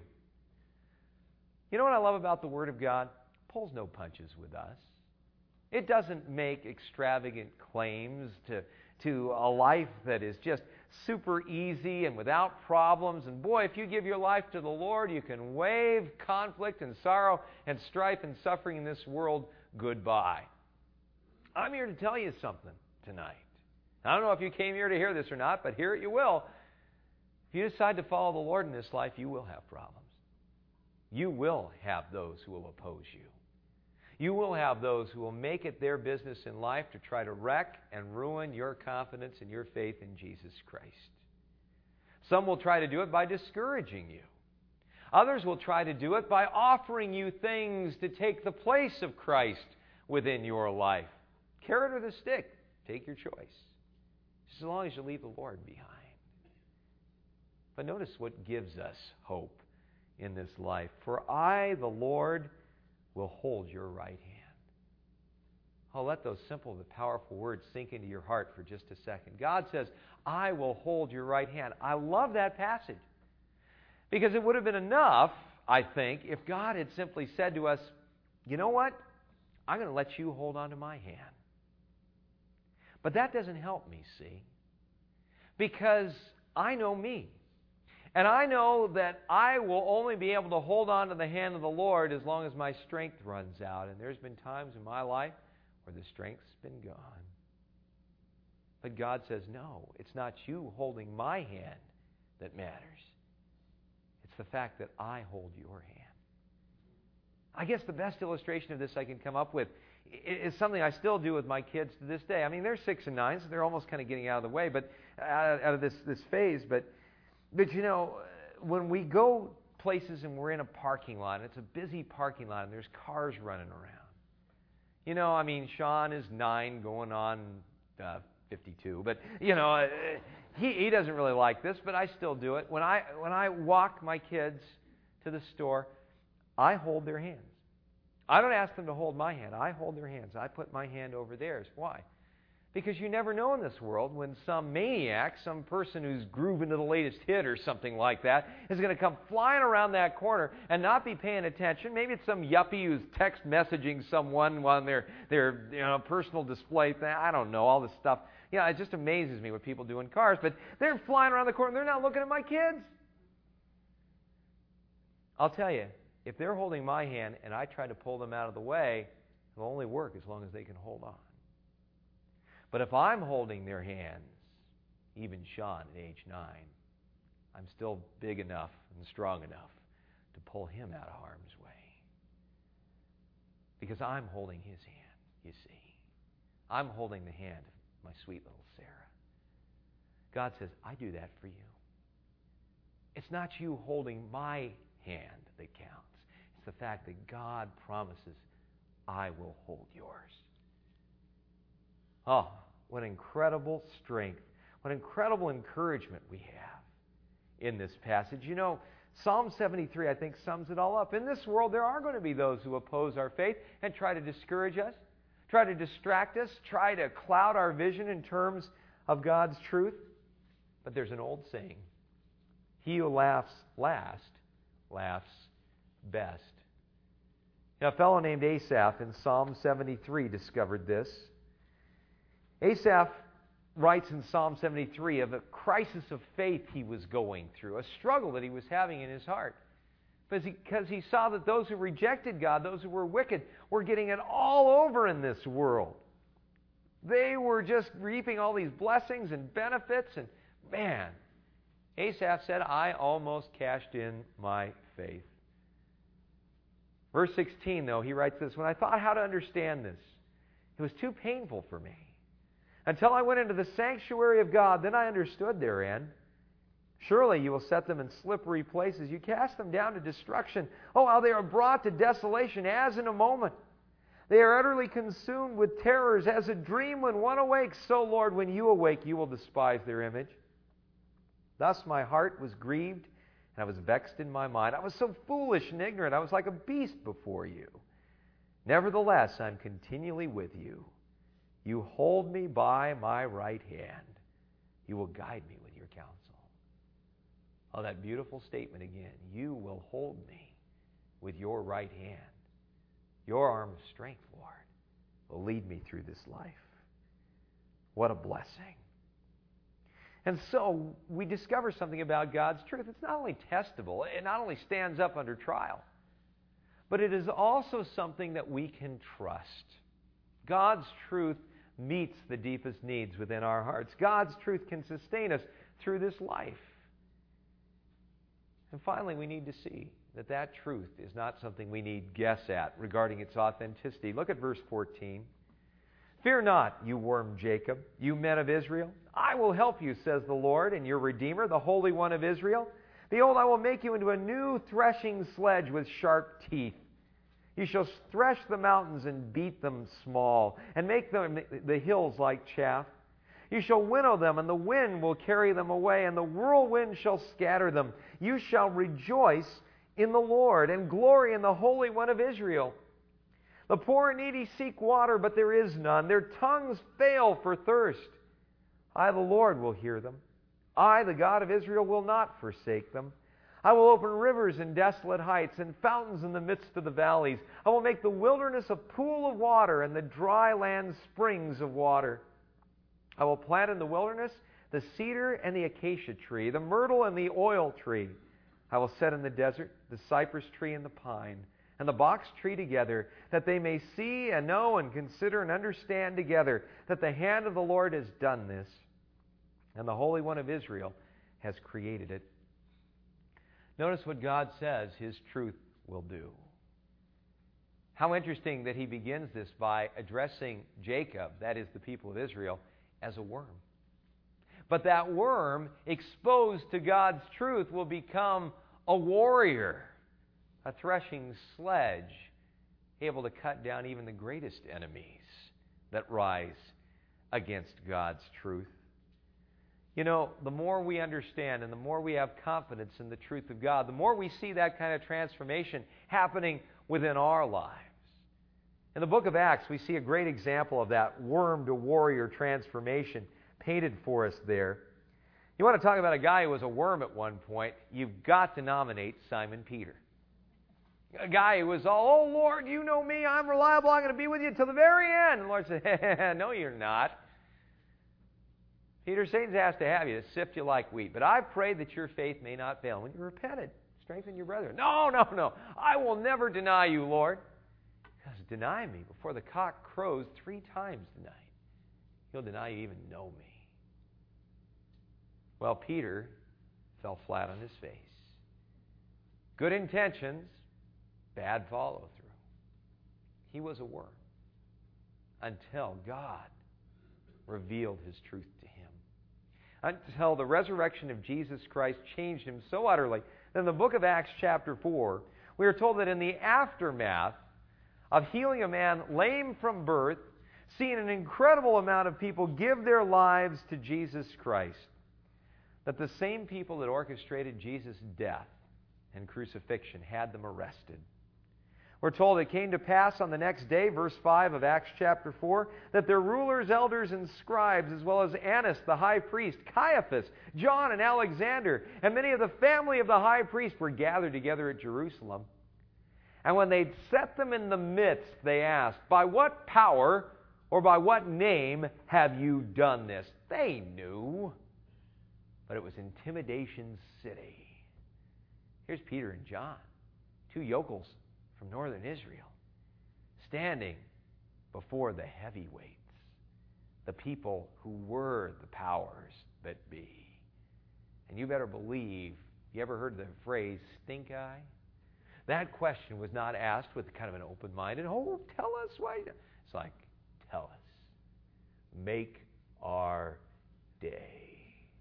You know what I love about the Word of God? It pulls no punches with us. It doesn't make extravagant claims to, to a life that is just super easy and without problems. And boy, if you give your life to the Lord, you can wave conflict and sorrow and strife and suffering in this world goodbye. I'm here to tell you something tonight. I don't know if you came here to hear this or not, but hear it you will. If you decide to follow the Lord in this life, you will have problems. You will have those who will oppose you. You will have those who will make it their business in life to try to wreck and ruin your confidence and your faith in Jesus Christ. Some will try to do it by discouraging you. Others will try to do it by offering you things to take the place of Christ within your life. Carrot or the stick, take your choice. Just as long as you leave the Lord behind. But notice what gives us hope in this life. For I, the Lord, will hold your right hand. Oh, let those simple but powerful words sink into your heart for just a second. God says, I will hold your right hand. I love that passage. Because it would have been enough, I think, if God had simply said to us, you know what? I'm going to let you hold on to my hand. But that doesn't help me, see? Because I know me. And I know that I will only be able to hold on to the hand of the Lord as long as my strength runs out. And there's been times in my life where the strength's been gone. But God says, no, it's not you holding my hand that matters. It's the fact that I hold your hand. I guess the best illustration of this I can come up with is something I still do with my kids to this day. I mean, they're six and nine, so they're almost kind of getting out of the way, but out of this, this phase, but But you know, when we go places and we're in a parking lot, and it's a busy parking lot, and there's cars running around. You know, I mean, Sean is nine going on uh, fifty-two, but, you know, uh, he, he doesn't really like this, but I still do it. When I, when I walk my kids to the store, I hold their hands. I don't ask them to hold my hand. I hold their hands. I put my hand over theirs. Why? Because you never know in this world when some maniac, some person who's grooving to the latest hit or something like that, is going to come flying around that corner and not be paying attention. Maybe it's some yuppie who's text messaging someone on their, their you know, personal display thing. I don't know, all this stuff. You know, it just amazes me what people do in cars. But they're flying around the corner and they're not looking at my kids. I'll tell you, if they're holding my hand and I try to pull them out of the way, it'll only work as long as they can hold on. But if I'm holding their hands, even Sean at age nine, I'm still big enough and strong enough to pull him out of harm's way. Because I'm holding his hand, you see. I'm holding the hand of my sweet little Sarah. God says, I do that for you. It's not you holding my hand that counts. It's the fact that God promises, I will hold yours. Oh, what incredible strength, what incredible encouragement we have in this passage. You know, Psalm seventy-three, I think, sums it all up. In this world, there are going to be those who oppose our faith and try to discourage us, try to distract us, try to cloud our vision in terms of God's truth. But there's an old saying, he who laughs last laughs best. Now, a fellow named Asaph in Psalm seventy-three discovered this. Asaph writes in Psalm seventy-three of a crisis of faith he was going through, a struggle that he was having in his heart. Because he, because he saw that those who rejected God, those who were wicked, were getting it all over in this world. They were just reaping all these blessings and benefits, and man, Asaph said, I almost cashed in my faith. Verse sixteen, though, he writes this, when I thought how to understand this, it was too painful for me. Until I went into the sanctuary of God, then I understood their end. Surely you will set them in slippery places. You cast them down to destruction. Oh, how they are brought to desolation as in a moment. They are utterly consumed with terrors as a dream when one awakes. So, Lord, when you awake, you will despise their image. Thus my heart was grieved, and I was vexed in my mind. I was so foolish and ignorant. I was like a beast before you. Nevertheless, I'm continually with you. You hold me by my right hand. You will guide me with your counsel. Oh, that beautiful statement again. You will hold me with your right hand. Your arm of strength, Lord, will lead me through this life. What a blessing. And so we discover something about God's truth. It's not only testable, it not only stands up under trial, but it is also something that we can trust. God's truth meets the deepest needs within our hearts. God's truth can sustain us through this life. And finally, we need to see that that truth is not something we need guess at regarding its authenticity. Look at verse fourteen. Fear not, you worm Jacob, you men of Israel. I will help you, says the Lord, and your Redeemer, the Holy One of Israel. Behold, I will make you into a new threshing sledge with sharp teeth. You shall thresh the mountains and beat them small, and make them the hills like chaff. You shall winnow them, and the wind will carry them away, and the whirlwind shall scatter them. You shall rejoice in the Lord, and glory in the Holy One of Israel. The poor and needy seek water, but there is none. Their tongues fail for thirst. I, the Lord, will hear them. I, the God of Israel, will not forsake them. I will open rivers in desolate heights and fountains in the midst of the valleys. I will make the wilderness a pool of water and the dry land springs of water. I will plant in the wilderness the cedar and the acacia tree, the myrtle and the oil tree. I will set in the desert the cypress tree and the pine, and the box tree together, that they may see and know and consider and understand together that the hand of the Lord has done this, and the Holy One of Israel has created it. Notice what God says His truth will do. How interesting that He begins this by addressing Jacob, that is the people of Israel, as a worm. But that worm, exposed to God's truth, will become a warrior, a threshing sledge, able to cut down even the greatest enemies that rise against God's truth. You know, the more we understand and the more we have confidence in the truth of God, the more we see that kind of transformation happening within our lives. In the book of Acts, we see a great example of that worm to warrior transformation painted for us there. You want to talk about a guy who was a worm at one point, you've got to nominate Simon Peter. A guy who was all, oh, Lord, you know me, I'm reliable, I'm going to be with you till the very end. And the Lord said, no, you're not. Peter, Satan's asked to have you, to sift you like wheat. But I've prayed that your faith may not fail. When you repented, strengthen your brethren. No, no, no. I will never deny you, Lord. Because deny me before the cock crows three times tonight. He'll deny you even know me. Well, Peter fell flat on his face. Good intentions, bad follow-through. He was a worm until God revealed His truth to him. Until the resurrection of Jesus Christ changed him so utterly that in the book of Acts chapter four, we are told that in the aftermath of healing a man lame from birth, seeing an incredible amount of people give their lives to Jesus Christ, that the same people that orchestrated Jesus' death and crucifixion had them arrested. We're told it came to pass on the next day, verse five of Acts chapter four, that their rulers, elders, and scribes, as well as Annas the high priest, Caiaphas, John, and Alexander, and many of the family of the high priest were gathered together at Jerusalem. And when they'd set them in the midst, they asked, by what power or by what name have you done this? They knew, but it was Intimidation City. Here's Peter and John, two yokels from northern Israel, standing before the heavyweights, the people who were the powers that be. And you better believe, you ever heard the phrase stink eye? That question was not asked with kind of an open mind and, oh, tell us why. It's like, tell us. Make our day.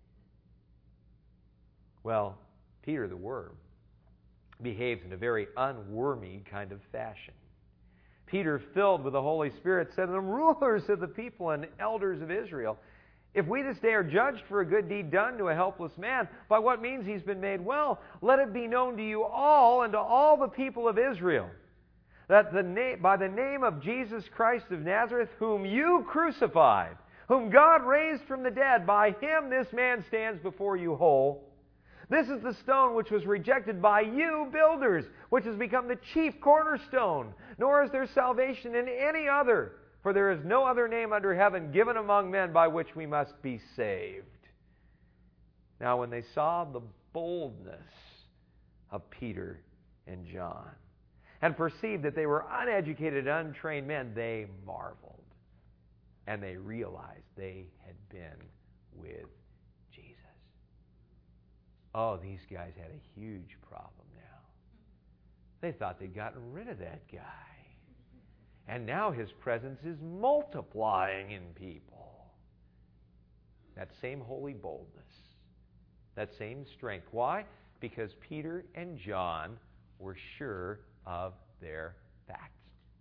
Well, Peter the worm behaved in a very unwormy kind of fashion. Peter, filled with the Holy Spirit, said to them, rulers of the people and elders of Israel, if we this day are judged for a good deed done to a helpless man, by what means he's been made well, let it be known to you all and to all the people of Israel, that the na- by the name of Jesus Christ of Nazareth, whom you crucified, whom God raised from the dead, by him this man stands before you whole. This is the stone which was rejected by you builders, which has become the chief cornerstone. Nor is there salvation in any other, for there is no other name under heaven given among men by which we must be saved. Now when they saw the boldness of Peter and John, and perceived that they were uneducated, untrained men, they marveled, and they realized they had been with Jesus. Oh, these guys had a huge problem now. They thought they'd gotten rid of that guy. And now his presence is multiplying in people. That same holy boldness, that same strength. Why? Because Peter and John were sure of their facts.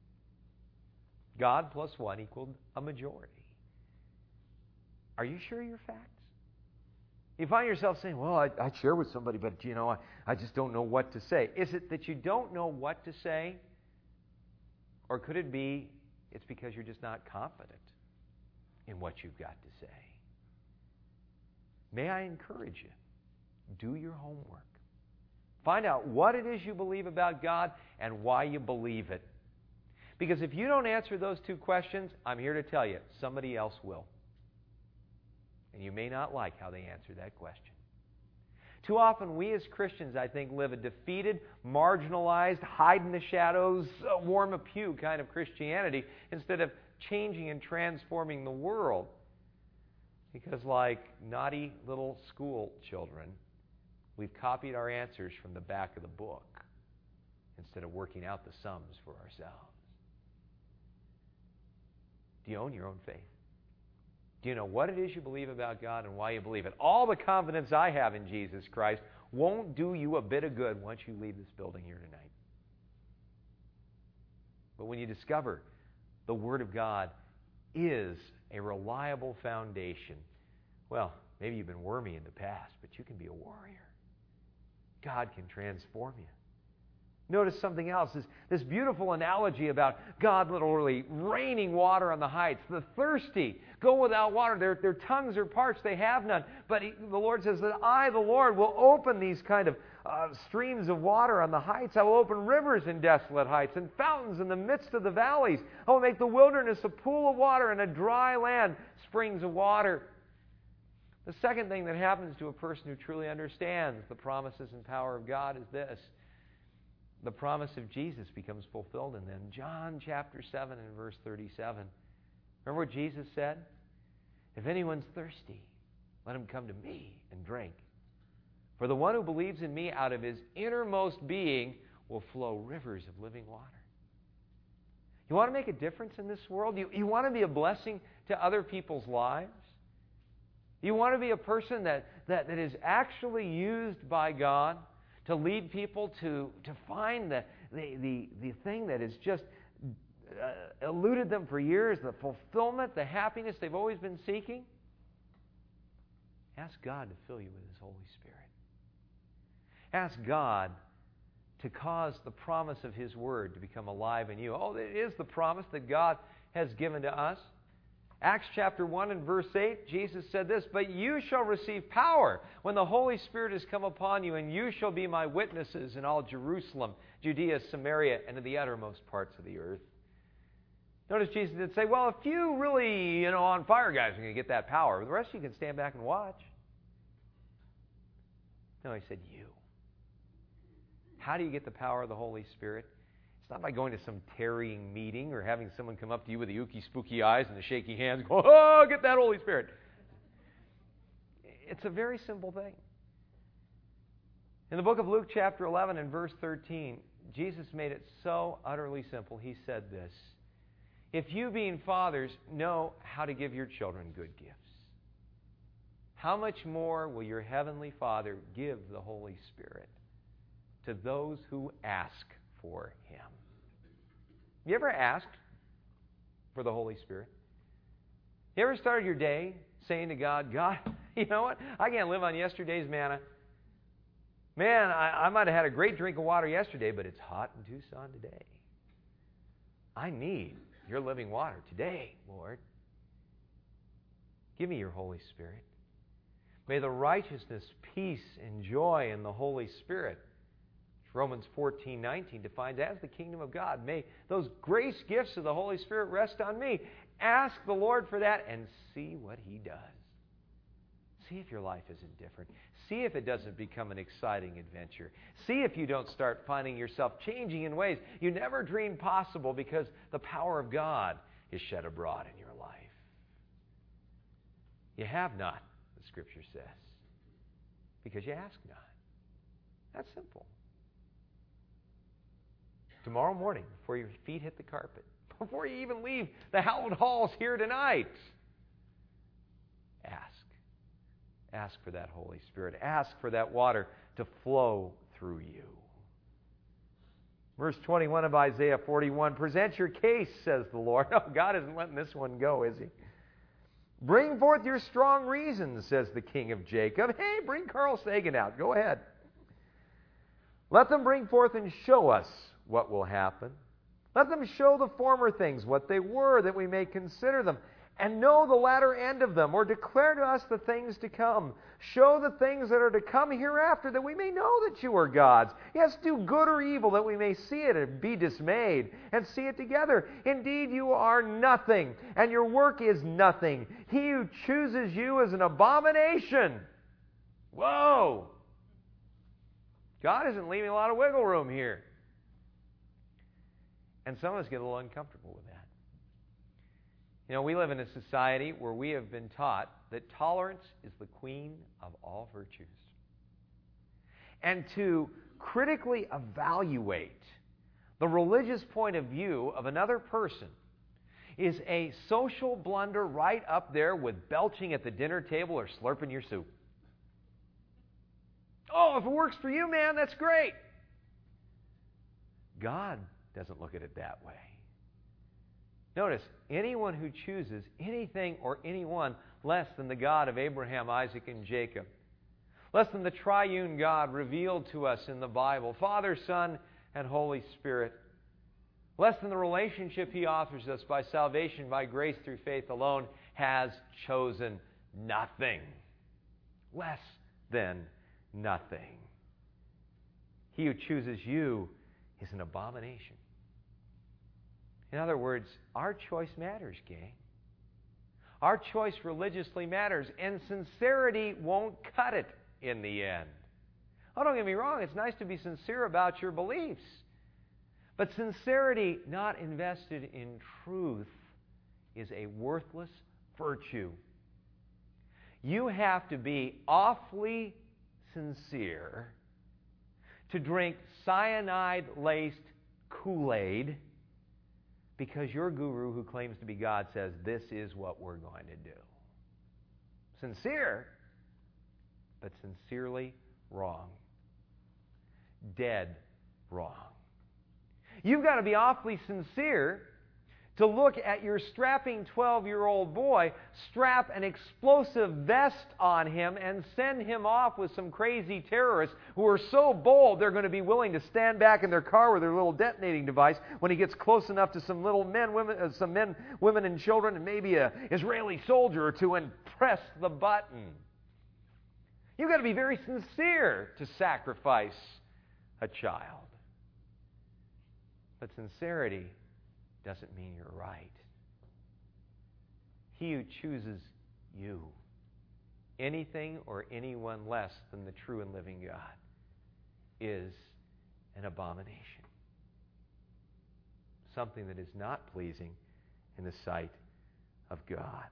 God plus one equaled a majority. Are you sure of your facts? You find yourself saying, well, I, I'd share with somebody, but, you know, I, I just don't know what to say. Is it that you don't know what to say? Or could it be it's because you're just not confident in what you've got to say? May I encourage you, do your homework. Find out what it is you believe about God and why you believe it. Because if you don't answer those two questions, I'm here to tell you, somebody else will. And you may not like how they answer that question. Too often, we as Christians, I think, live a defeated, marginalized, hide in the shadows, warm a pew kind of Christianity instead of changing and transforming the world. Because like naughty little school children, we've copied our answers from the back of the book instead of working out the sums for ourselves. Do you own your own faith? Do you know what it is you believe about God and why you believe it? All the confidence I have in Jesus Christ won't do you a bit of good once you leave this building here tonight. But when you discover the Word of God is a reliable foundation, well, maybe you've been wormy in the past, but you can be a warrior. God can transform you. Notice something else, this, this beautiful analogy about God literally raining water on the heights. The thirsty go without water. Their, their tongues are parched. They have none. But he, the Lord says that I, the Lord, will open these kind of uh, streams of water on the heights. I will open rivers in desolate heights and fountains in the midst of the valleys. I will make the wilderness a pool of water and a dry land springs of water. The second thing that happens to a person who truly understands the promises and power of God is this. The promise of Jesus becomes fulfilled in them. John chapter seven and verse thirty-seven. Remember what Jesus said? If anyone's thirsty, let him come to me and drink. For the one who believes in me, out of his innermost being will flow rivers of living water. You want to make a difference in this world? You, you want to be a blessing to other people's lives? You want to be a person that, that, that is actually used by God to lead people to, to find the, the, the, the thing that has just uh, eluded them for years, the fulfillment, the happiness they've always been seeking? Ask God to fill you with His Holy Spirit. Ask God to cause the promise of His Word to become alive in you. Oh, it is the promise that God has given to us. Acts chapter one and verse eight, Jesus said this, "But you shall receive power when the Holy Spirit has come upon you, and you shall be my witnesses in all Jerusalem, Judea, Samaria, and in the uttermost parts of the earth." Notice Jesus didn't say, well, a few really, you know, on fire guys are going to get that power. The rest of you can stand back and watch. No, He said you. How do you get the power of the Holy Spirit? It's not by going to some tarrying meeting or having someone come up to you with the ooky spooky eyes and the shaky hands go, oh, get that Holy Spirit. It's a very simple thing. In the book of Luke chapter eleven and verse thirteen, Jesus made it so utterly simple. He said this, "If you being fathers know how to give your children good gifts, how much more will your heavenly Father give the Holy Spirit to those who ask for Him?" You ever asked for the Holy Spirit? You ever started your day saying to God, God, you know what? I can't live on yesterday's manna. Man, I, I might have had a great drink of water yesterday, but it's hot in Tucson today. I need your living water today, Lord. Give me your Holy Spirit. May the righteousness, peace, and joy in the Holy Spirit, Romans fourteen nineteen defines as the kingdom of God. May those grace gifts of the Holy Spirit rest on me. Ask the Lord for that and see what He does. See if your life isn't different. See if it doesn't become an exciting adventure. See if you don't start finding yourself changing in ways you never dreamed possible because the power of God is shed abroad in your life. You have not, the Scripture says, because you ask not. That's simple. Tomorrow morning, before your feet hit the carpet, before you even leave the hallowed halls here tonight, ask. Ask for that Holy Spirit. Ask for that water to flow through you. Verse twenty-one of Isaiah forty-one, "Present your case, says the Lord." Oh, God isn't letting this one go, is He? "Bring forth your strong reasons, says the King of Jacob." Hey, bring Carl Sagan out. Go ahead. "Let them bring forth and show us what will happen. Let them show the former things, what they were, that we may consider them, and know the latter end of them, or declare to us the things to come. Show the things that are to come hereafter, that we may know that you are gods. Yes, do good or evil, that we may see it and be dismayed, and see it together. Indeed, you are nothing, and your work is nothing. He who chooses you is an abomination." Whoa! God isn't leaving a lot of wiggle room here. And some of us get a little uncomfortable with that. You know, we live in a society where we have been taught that tolerance is the queen of all virtues. And to critically evaluate the religious point of view of another person is a social blunder right up there with belching at the dinner table or slurping your soup. Oh, if it works for you, man, that's great. God doesn't look at it that way. Notice, anyone who chooses anything or anyone less than the God of Abraham, Isaac, and Jacob, less than the triune God revealed to us in the Bible, Father, Son, and Holy Spirit, less than the relationship He offers us by salvation, by grace through faith alone, has chosen nothing. Less than nothing. He who chooses you is an abomination. In other words, our choice matters, gang. Our choice religiously matters, and sincerity won't cut it in the end. Oh, don't get me wrong, it's nice to be sincere about your beliefs. But sincerity not invested in truth is a worthless virtue. You have to be awfully sincere to drink cyanide-laced Kool-Aid because your guru who claims to be God says this is what we're going to do. Sincere, but sincerely wrong. Dead wrong. You've got to be awfully sincere to look at your strapping twelve-year-old boy, strap an explosive vest on him, and send him off with some crazy terrorists who are so bold they're going to be willing to stand back in their car with their little detonating device when he gets close enough to some little men, women, uh, some men, women, and children, and maybe an Israeli soldier or two, and press the button. You've got to be very sincere to sacrifice a child. But sincerity doesn't mean you're right. He who chooses you, anything or anyone less than the true and living God, is an abomination. Something that is not pleasing in the sight of God.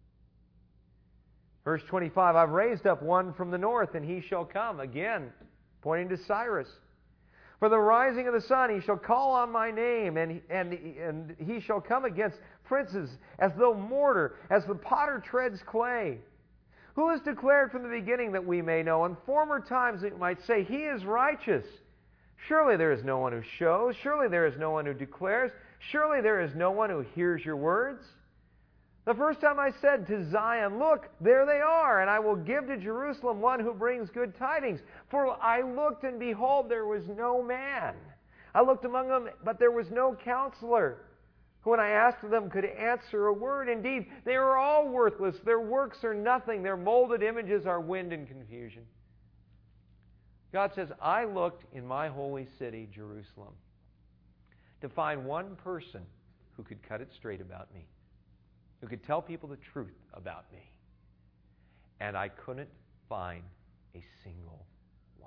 Verse twenty-five, I've raised up one from the north, and he shall come. Again, pointing to Cyrus. For the rising of the sun, he shall call on my name, and, and, and he shall come against princes as though mortar, as the potter treads clay. Who has declared from the beginning that we may know? In former times it might say, he is righteous. Surely there is no one who shows. Surely there is no one who declares. Surely there is no one who hears your words. The first time I said to Zion, look, there they are, and I will give to Jerusalem one who brings good tidings. For I looked, and behold, there was no man. I looked among them, but there was no counselor, who when I asked them could answer a word. Indeed, they are all worthless. Their works are nothing. Their molded images are wind and confusion. God says, I looked in my holy city, Jerusalem, to find one person who could cut it straight about me, who could tell people the truth about me. And I couldn't find a single one.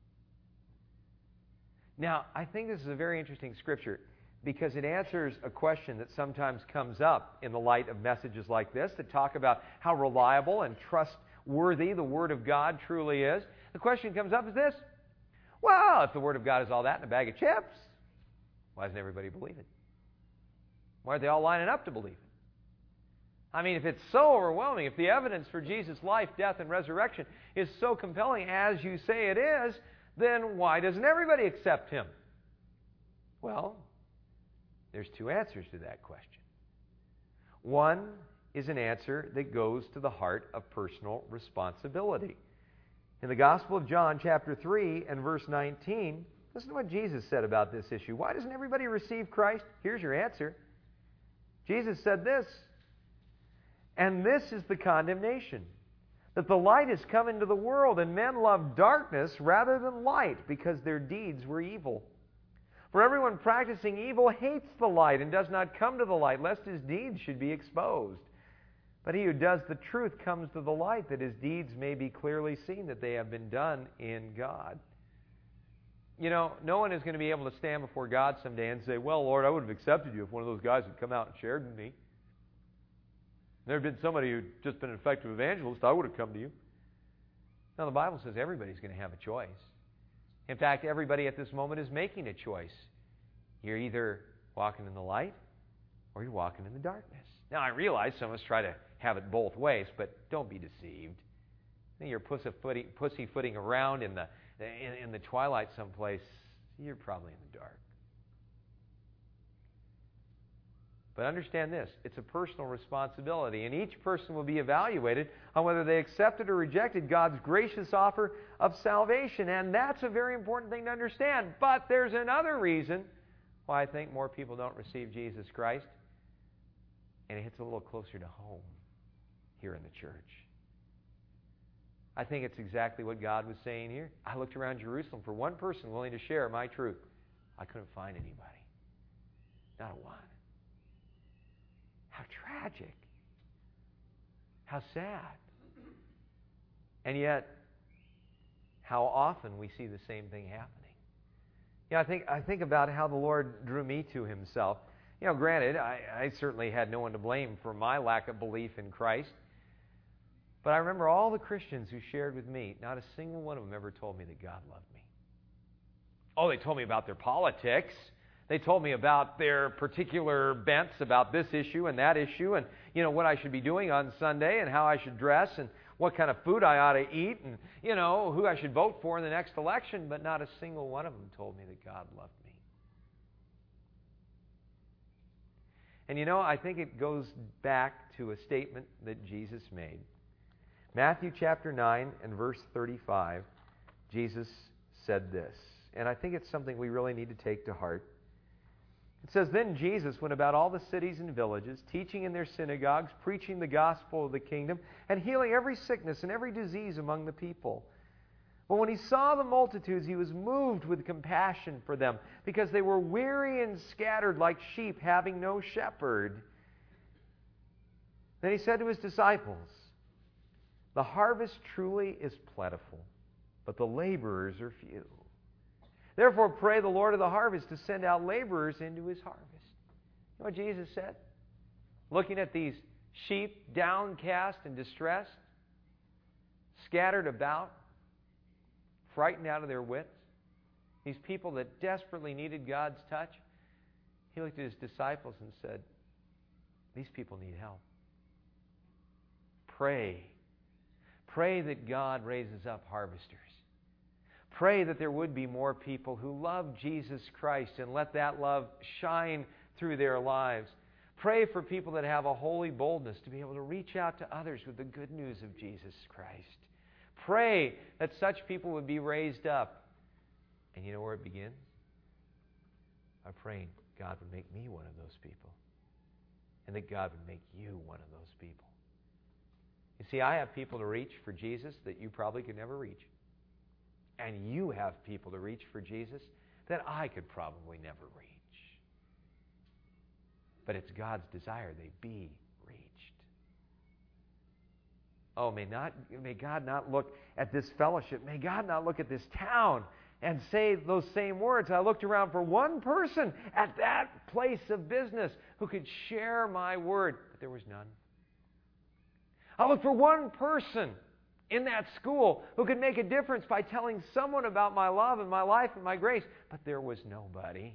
Now, I think this is a very interesting scripture because it answers a question that sometimes comes up in the light of messages like this that talk about how reliable and trustworthy the Word of God truly is. The question comes up is this: well, if the Word of God is all that in a bag of chips, why doesn't everybody believe it? Why are they all lining up to believe it? I mean, if it's so overwhelming, if the evidence for Jesus' life, death, and resurrection is so compelling as you say it is, then why doesn't everybody accept Him? Well, there's two answers to that question. One is an answer that goes to the heart of personal responsibility. In the Gospel of John, chapter three and verse nineteen, listen to what Jesus said about this issue. Why doesn't everybody receive Christ? Here's your answer. Jesus said this, and this is the condemnation, that the light has come into the world, and men love darkness rather than light, because their deeds were evil. For everyone practicing evil hates the light and does not come to the light, lest his deeds should be exposed. But he who does the truth comes to the light, that his deeds may be clearly seen, that they have been done in God. You know, no one is going to be able to stand before God someday and say, well, Lord, I would have accepted you if one of those guys had come out and shared with me. There had been somebody who'd just been an effective evangelist, I would have come to you. Now, the Bible says everybody's going to have a choice. In fact, everybody at this moment is making a choice. You're either walking in the light or you're walking in the darkness. Now, I realize some of us try to have it both ways, but don't be deceived. Think you're pussyfooting, pussyfooting around in the, in, in the twilight someplace, you're probably in the dark. But understand this, it's a personal responsibility, and each person will be evaluated on whether they accepted or rejected God's gracious offer of salvation, and that's a very important thing to understand. But there's another reason why I think more people don't receive Jesus Christ, and it hits a little closer to home here in the church. I think it's exactly what God was saying here. I looked around Jerusalem for one person willing to share my truth. I couldn't find anybody. Not a one. How tragic. How sad. And yet, how often we see the same thing happening. You know, I think, I think about how the Lord drew me to Himself. You know, granted, I, I certainly had no one to blame for my lack of belief in Christ. But I remember all the Christians who shared with me, not a single one of them ever told me that God loved me. Oh, they told me about their politics. They told me about their particular bents about this issue and that issue, and you know what I should be doing on Sunday, and how I should dress, and what kind of food I ought to eat, and you know who I should vote for in the next election. But not a single one of them told me that God loved me. And you know, I think it goes back to a statement that Jesus made. Matthew chapter nine and verse thirty-five, Jesus said this, and I think it's something we really need to take to heart. It says, "Then Jesus went about all the cities and villages, teaching in their synagogues, preaching the gospel of the kingdom, and healing every sickness and every disease among the people. But when He saw the multitudes, He was moved with compassion for them, because they were weary and scattered like sheep having no shepherd. Then He said to His disciples, 'The harvest truly is plentiful, but the laborers are few. Therefore pray the Lord of the harvest to send out laborers into His harvest.'" You know what Jesus said? Looking at these sheep downcast and distressed, scattered about, frightened out of their wits, these people that desperately needed God's touch, He looked at His disciples and said, "These people need help. Pray. Pray that God raises up harvesters. Pray that there would be more people who love Jesus Christ and let that love shine through their lives. Pray for people that have a holy boldness to be able to reach out to others with the good news of Jesus Christ. Pray that such people would be raised up." And you know where it begins? By praying God would make me one of those people, and that God would make you one of those people. You see, I have people to reach for Jesus that you probably could never reach. And you have people to reach for Jesus that I could probably never reach. But it's God's desire they be reached. Oh, may not, may God not look at this fellowship, may God not look at this town and say those same words. I looked around for one person at that place of business who could share my word, but there was none. I looked for one person in that school who could make a difference by telling someone about my love and my life and my grace, but there was nobody.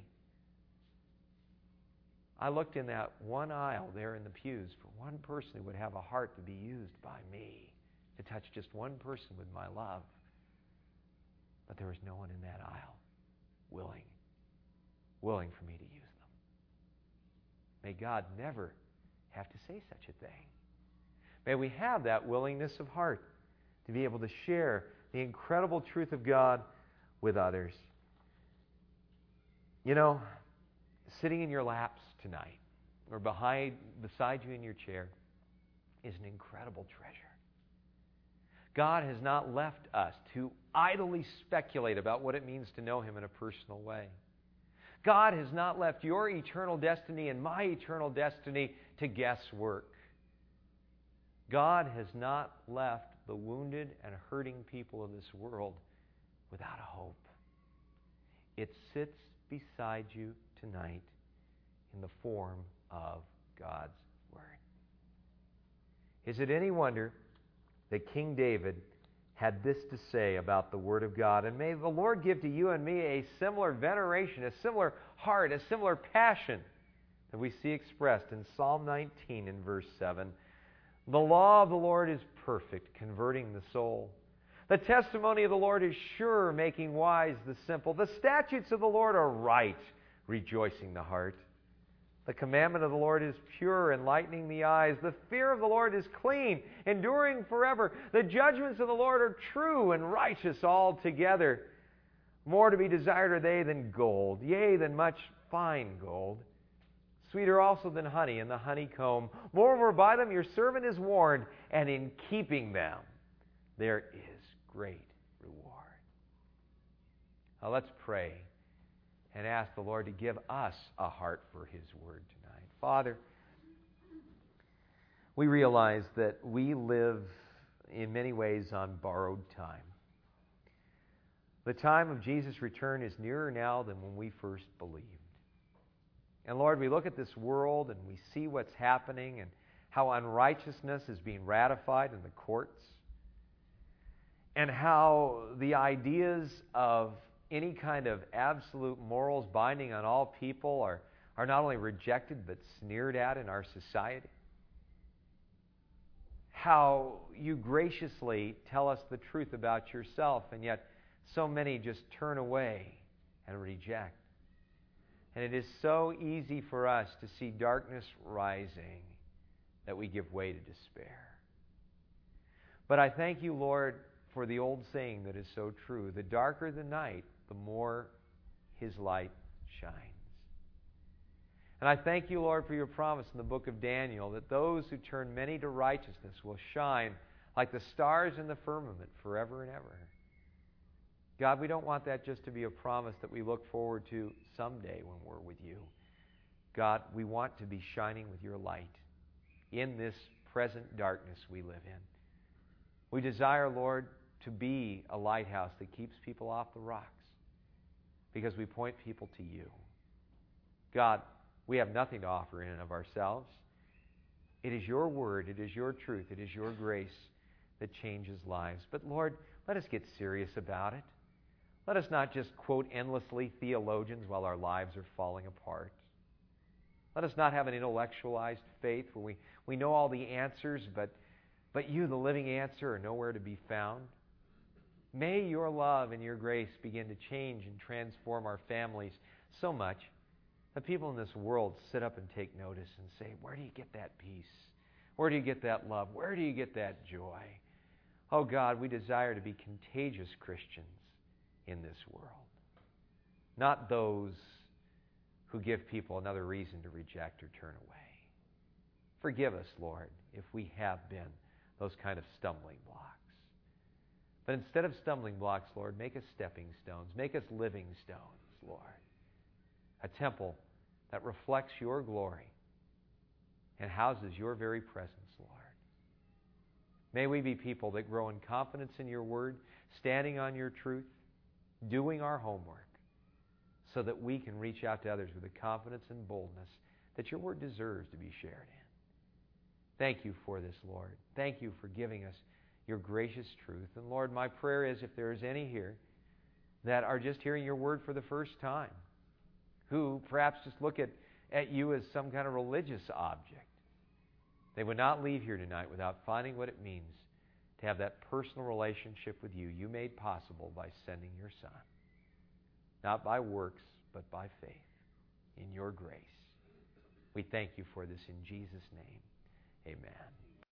I looked in that one aisle there in the pews for one person who would have a heart to be used by me, to touch just one person with my love. But there was no one in that aisle willing, willing for me to use them. May God never have to say such a thing. May we have that willingness of heart to be able to share the incredible truth of God with others. You know, sitting in your laps tonight, or behind, beside you in your chair, is an incredible treasure. God has not left us to idly speculate about what it means to know Him in a personal way. God has not left your eternal destiny and my eternal destiny to guesswork. God has not left the wounded and hurting people of this world without a hope. It sits beside you tonight in the form of God's Word. Is it any wonder that King David had this to say about the Word of God? And may the Lord give to you and me a similar veneration, a similar heart, a similar passion that we see expressed in Psalm nineteen in verse seven. The law of the Lord is perfect, converting the soul. The testimony of the Lord is sure, making wise the simple. The statutes of the Lord are right, rejoicing the heart. The commandment of the Lord is pure, enlightening the eyes. The fear of the Lord is clean, enduring forever. The judgments of the Lord are true and righteous altogether. More to be desired are they than gold, yea, than much fine gold. Sweeter also than honey and the honeycomb. Moreover, by them your servant is warned, and in keeping them there is great reward. Now let's pray and ask the Lord to give us a heart for His Word tonight. Father, we realize that we live in many ways on borrowed time. The time of Jesus' return is nearer now than when we first believed. And Lord, we look at this world and we see what's happening and how unrighteousness is being ratified in the courts, and how the ideas of any kind of absolute morals binding on all people are, are not only rejected but sneered at in our society. How you graciously tell us the truth about yourself, and yet so many just turn away and reject. And it is so easy for us to see darkness rising that we give way to despair. But I thank you, Lord, for the old saying that is so true. The darker the night, the more His light shines. And I thank you, Lord, for your promise in the book of Daniel that those who turn many to righteousness will shine like the stars in the firmament forever and ever. God, we don't want that just to be a promise that we look forward to someday when we're with you. God, we want to be shining with your light in this present darkness we live in. We desire, Lord, to be a lighthouse that keeps people off the rocks because we point people to you. God, we have nothing to offer in and of ourselves. It is your word, it is your truth, it is your grace that changes lives. But Lord, let us get serious about it. Let us not just quote endlessly theologians while our lives are falling apart. Let us not have an intellectualized faith where we, we know all the answers, but, but you, the living answer, are nowhere to be found. May your love and your grace begin to change and transform our families so much that people in this world sit up and take notice and say, where do you get that peace? Where do you get that love? Where do you get that joy? Oh God, we desire to be contagious Christians in this world, not those who give people another reason to reject or turn away. Forgive us, Lord, if we have been those kind of stumbling blocks. But instead of stumbling blocks, Lord, make us stepping stones. Make us living stones, Lord. A temple that reflects your glory and houses your very presence, Lord. May we be people that grow in confidence in your word, standing on your truth, doing our homework, so that we can reach out to others with the confidence and boldness that your word deserves to be shared in. Thank you for this, Lord. Thank you for giving us your gracious truth. And Lord, my prayer is if there is any here that are just hearing your word for the first time, who perhaps just look at, at you as some kind of religious object, they would not leave here tonight without finding what it means to have that personal relationship with you you made possible by sending your Son. Not by works, but by faith in your grace. We thank you for this in Jesus' name. Amen.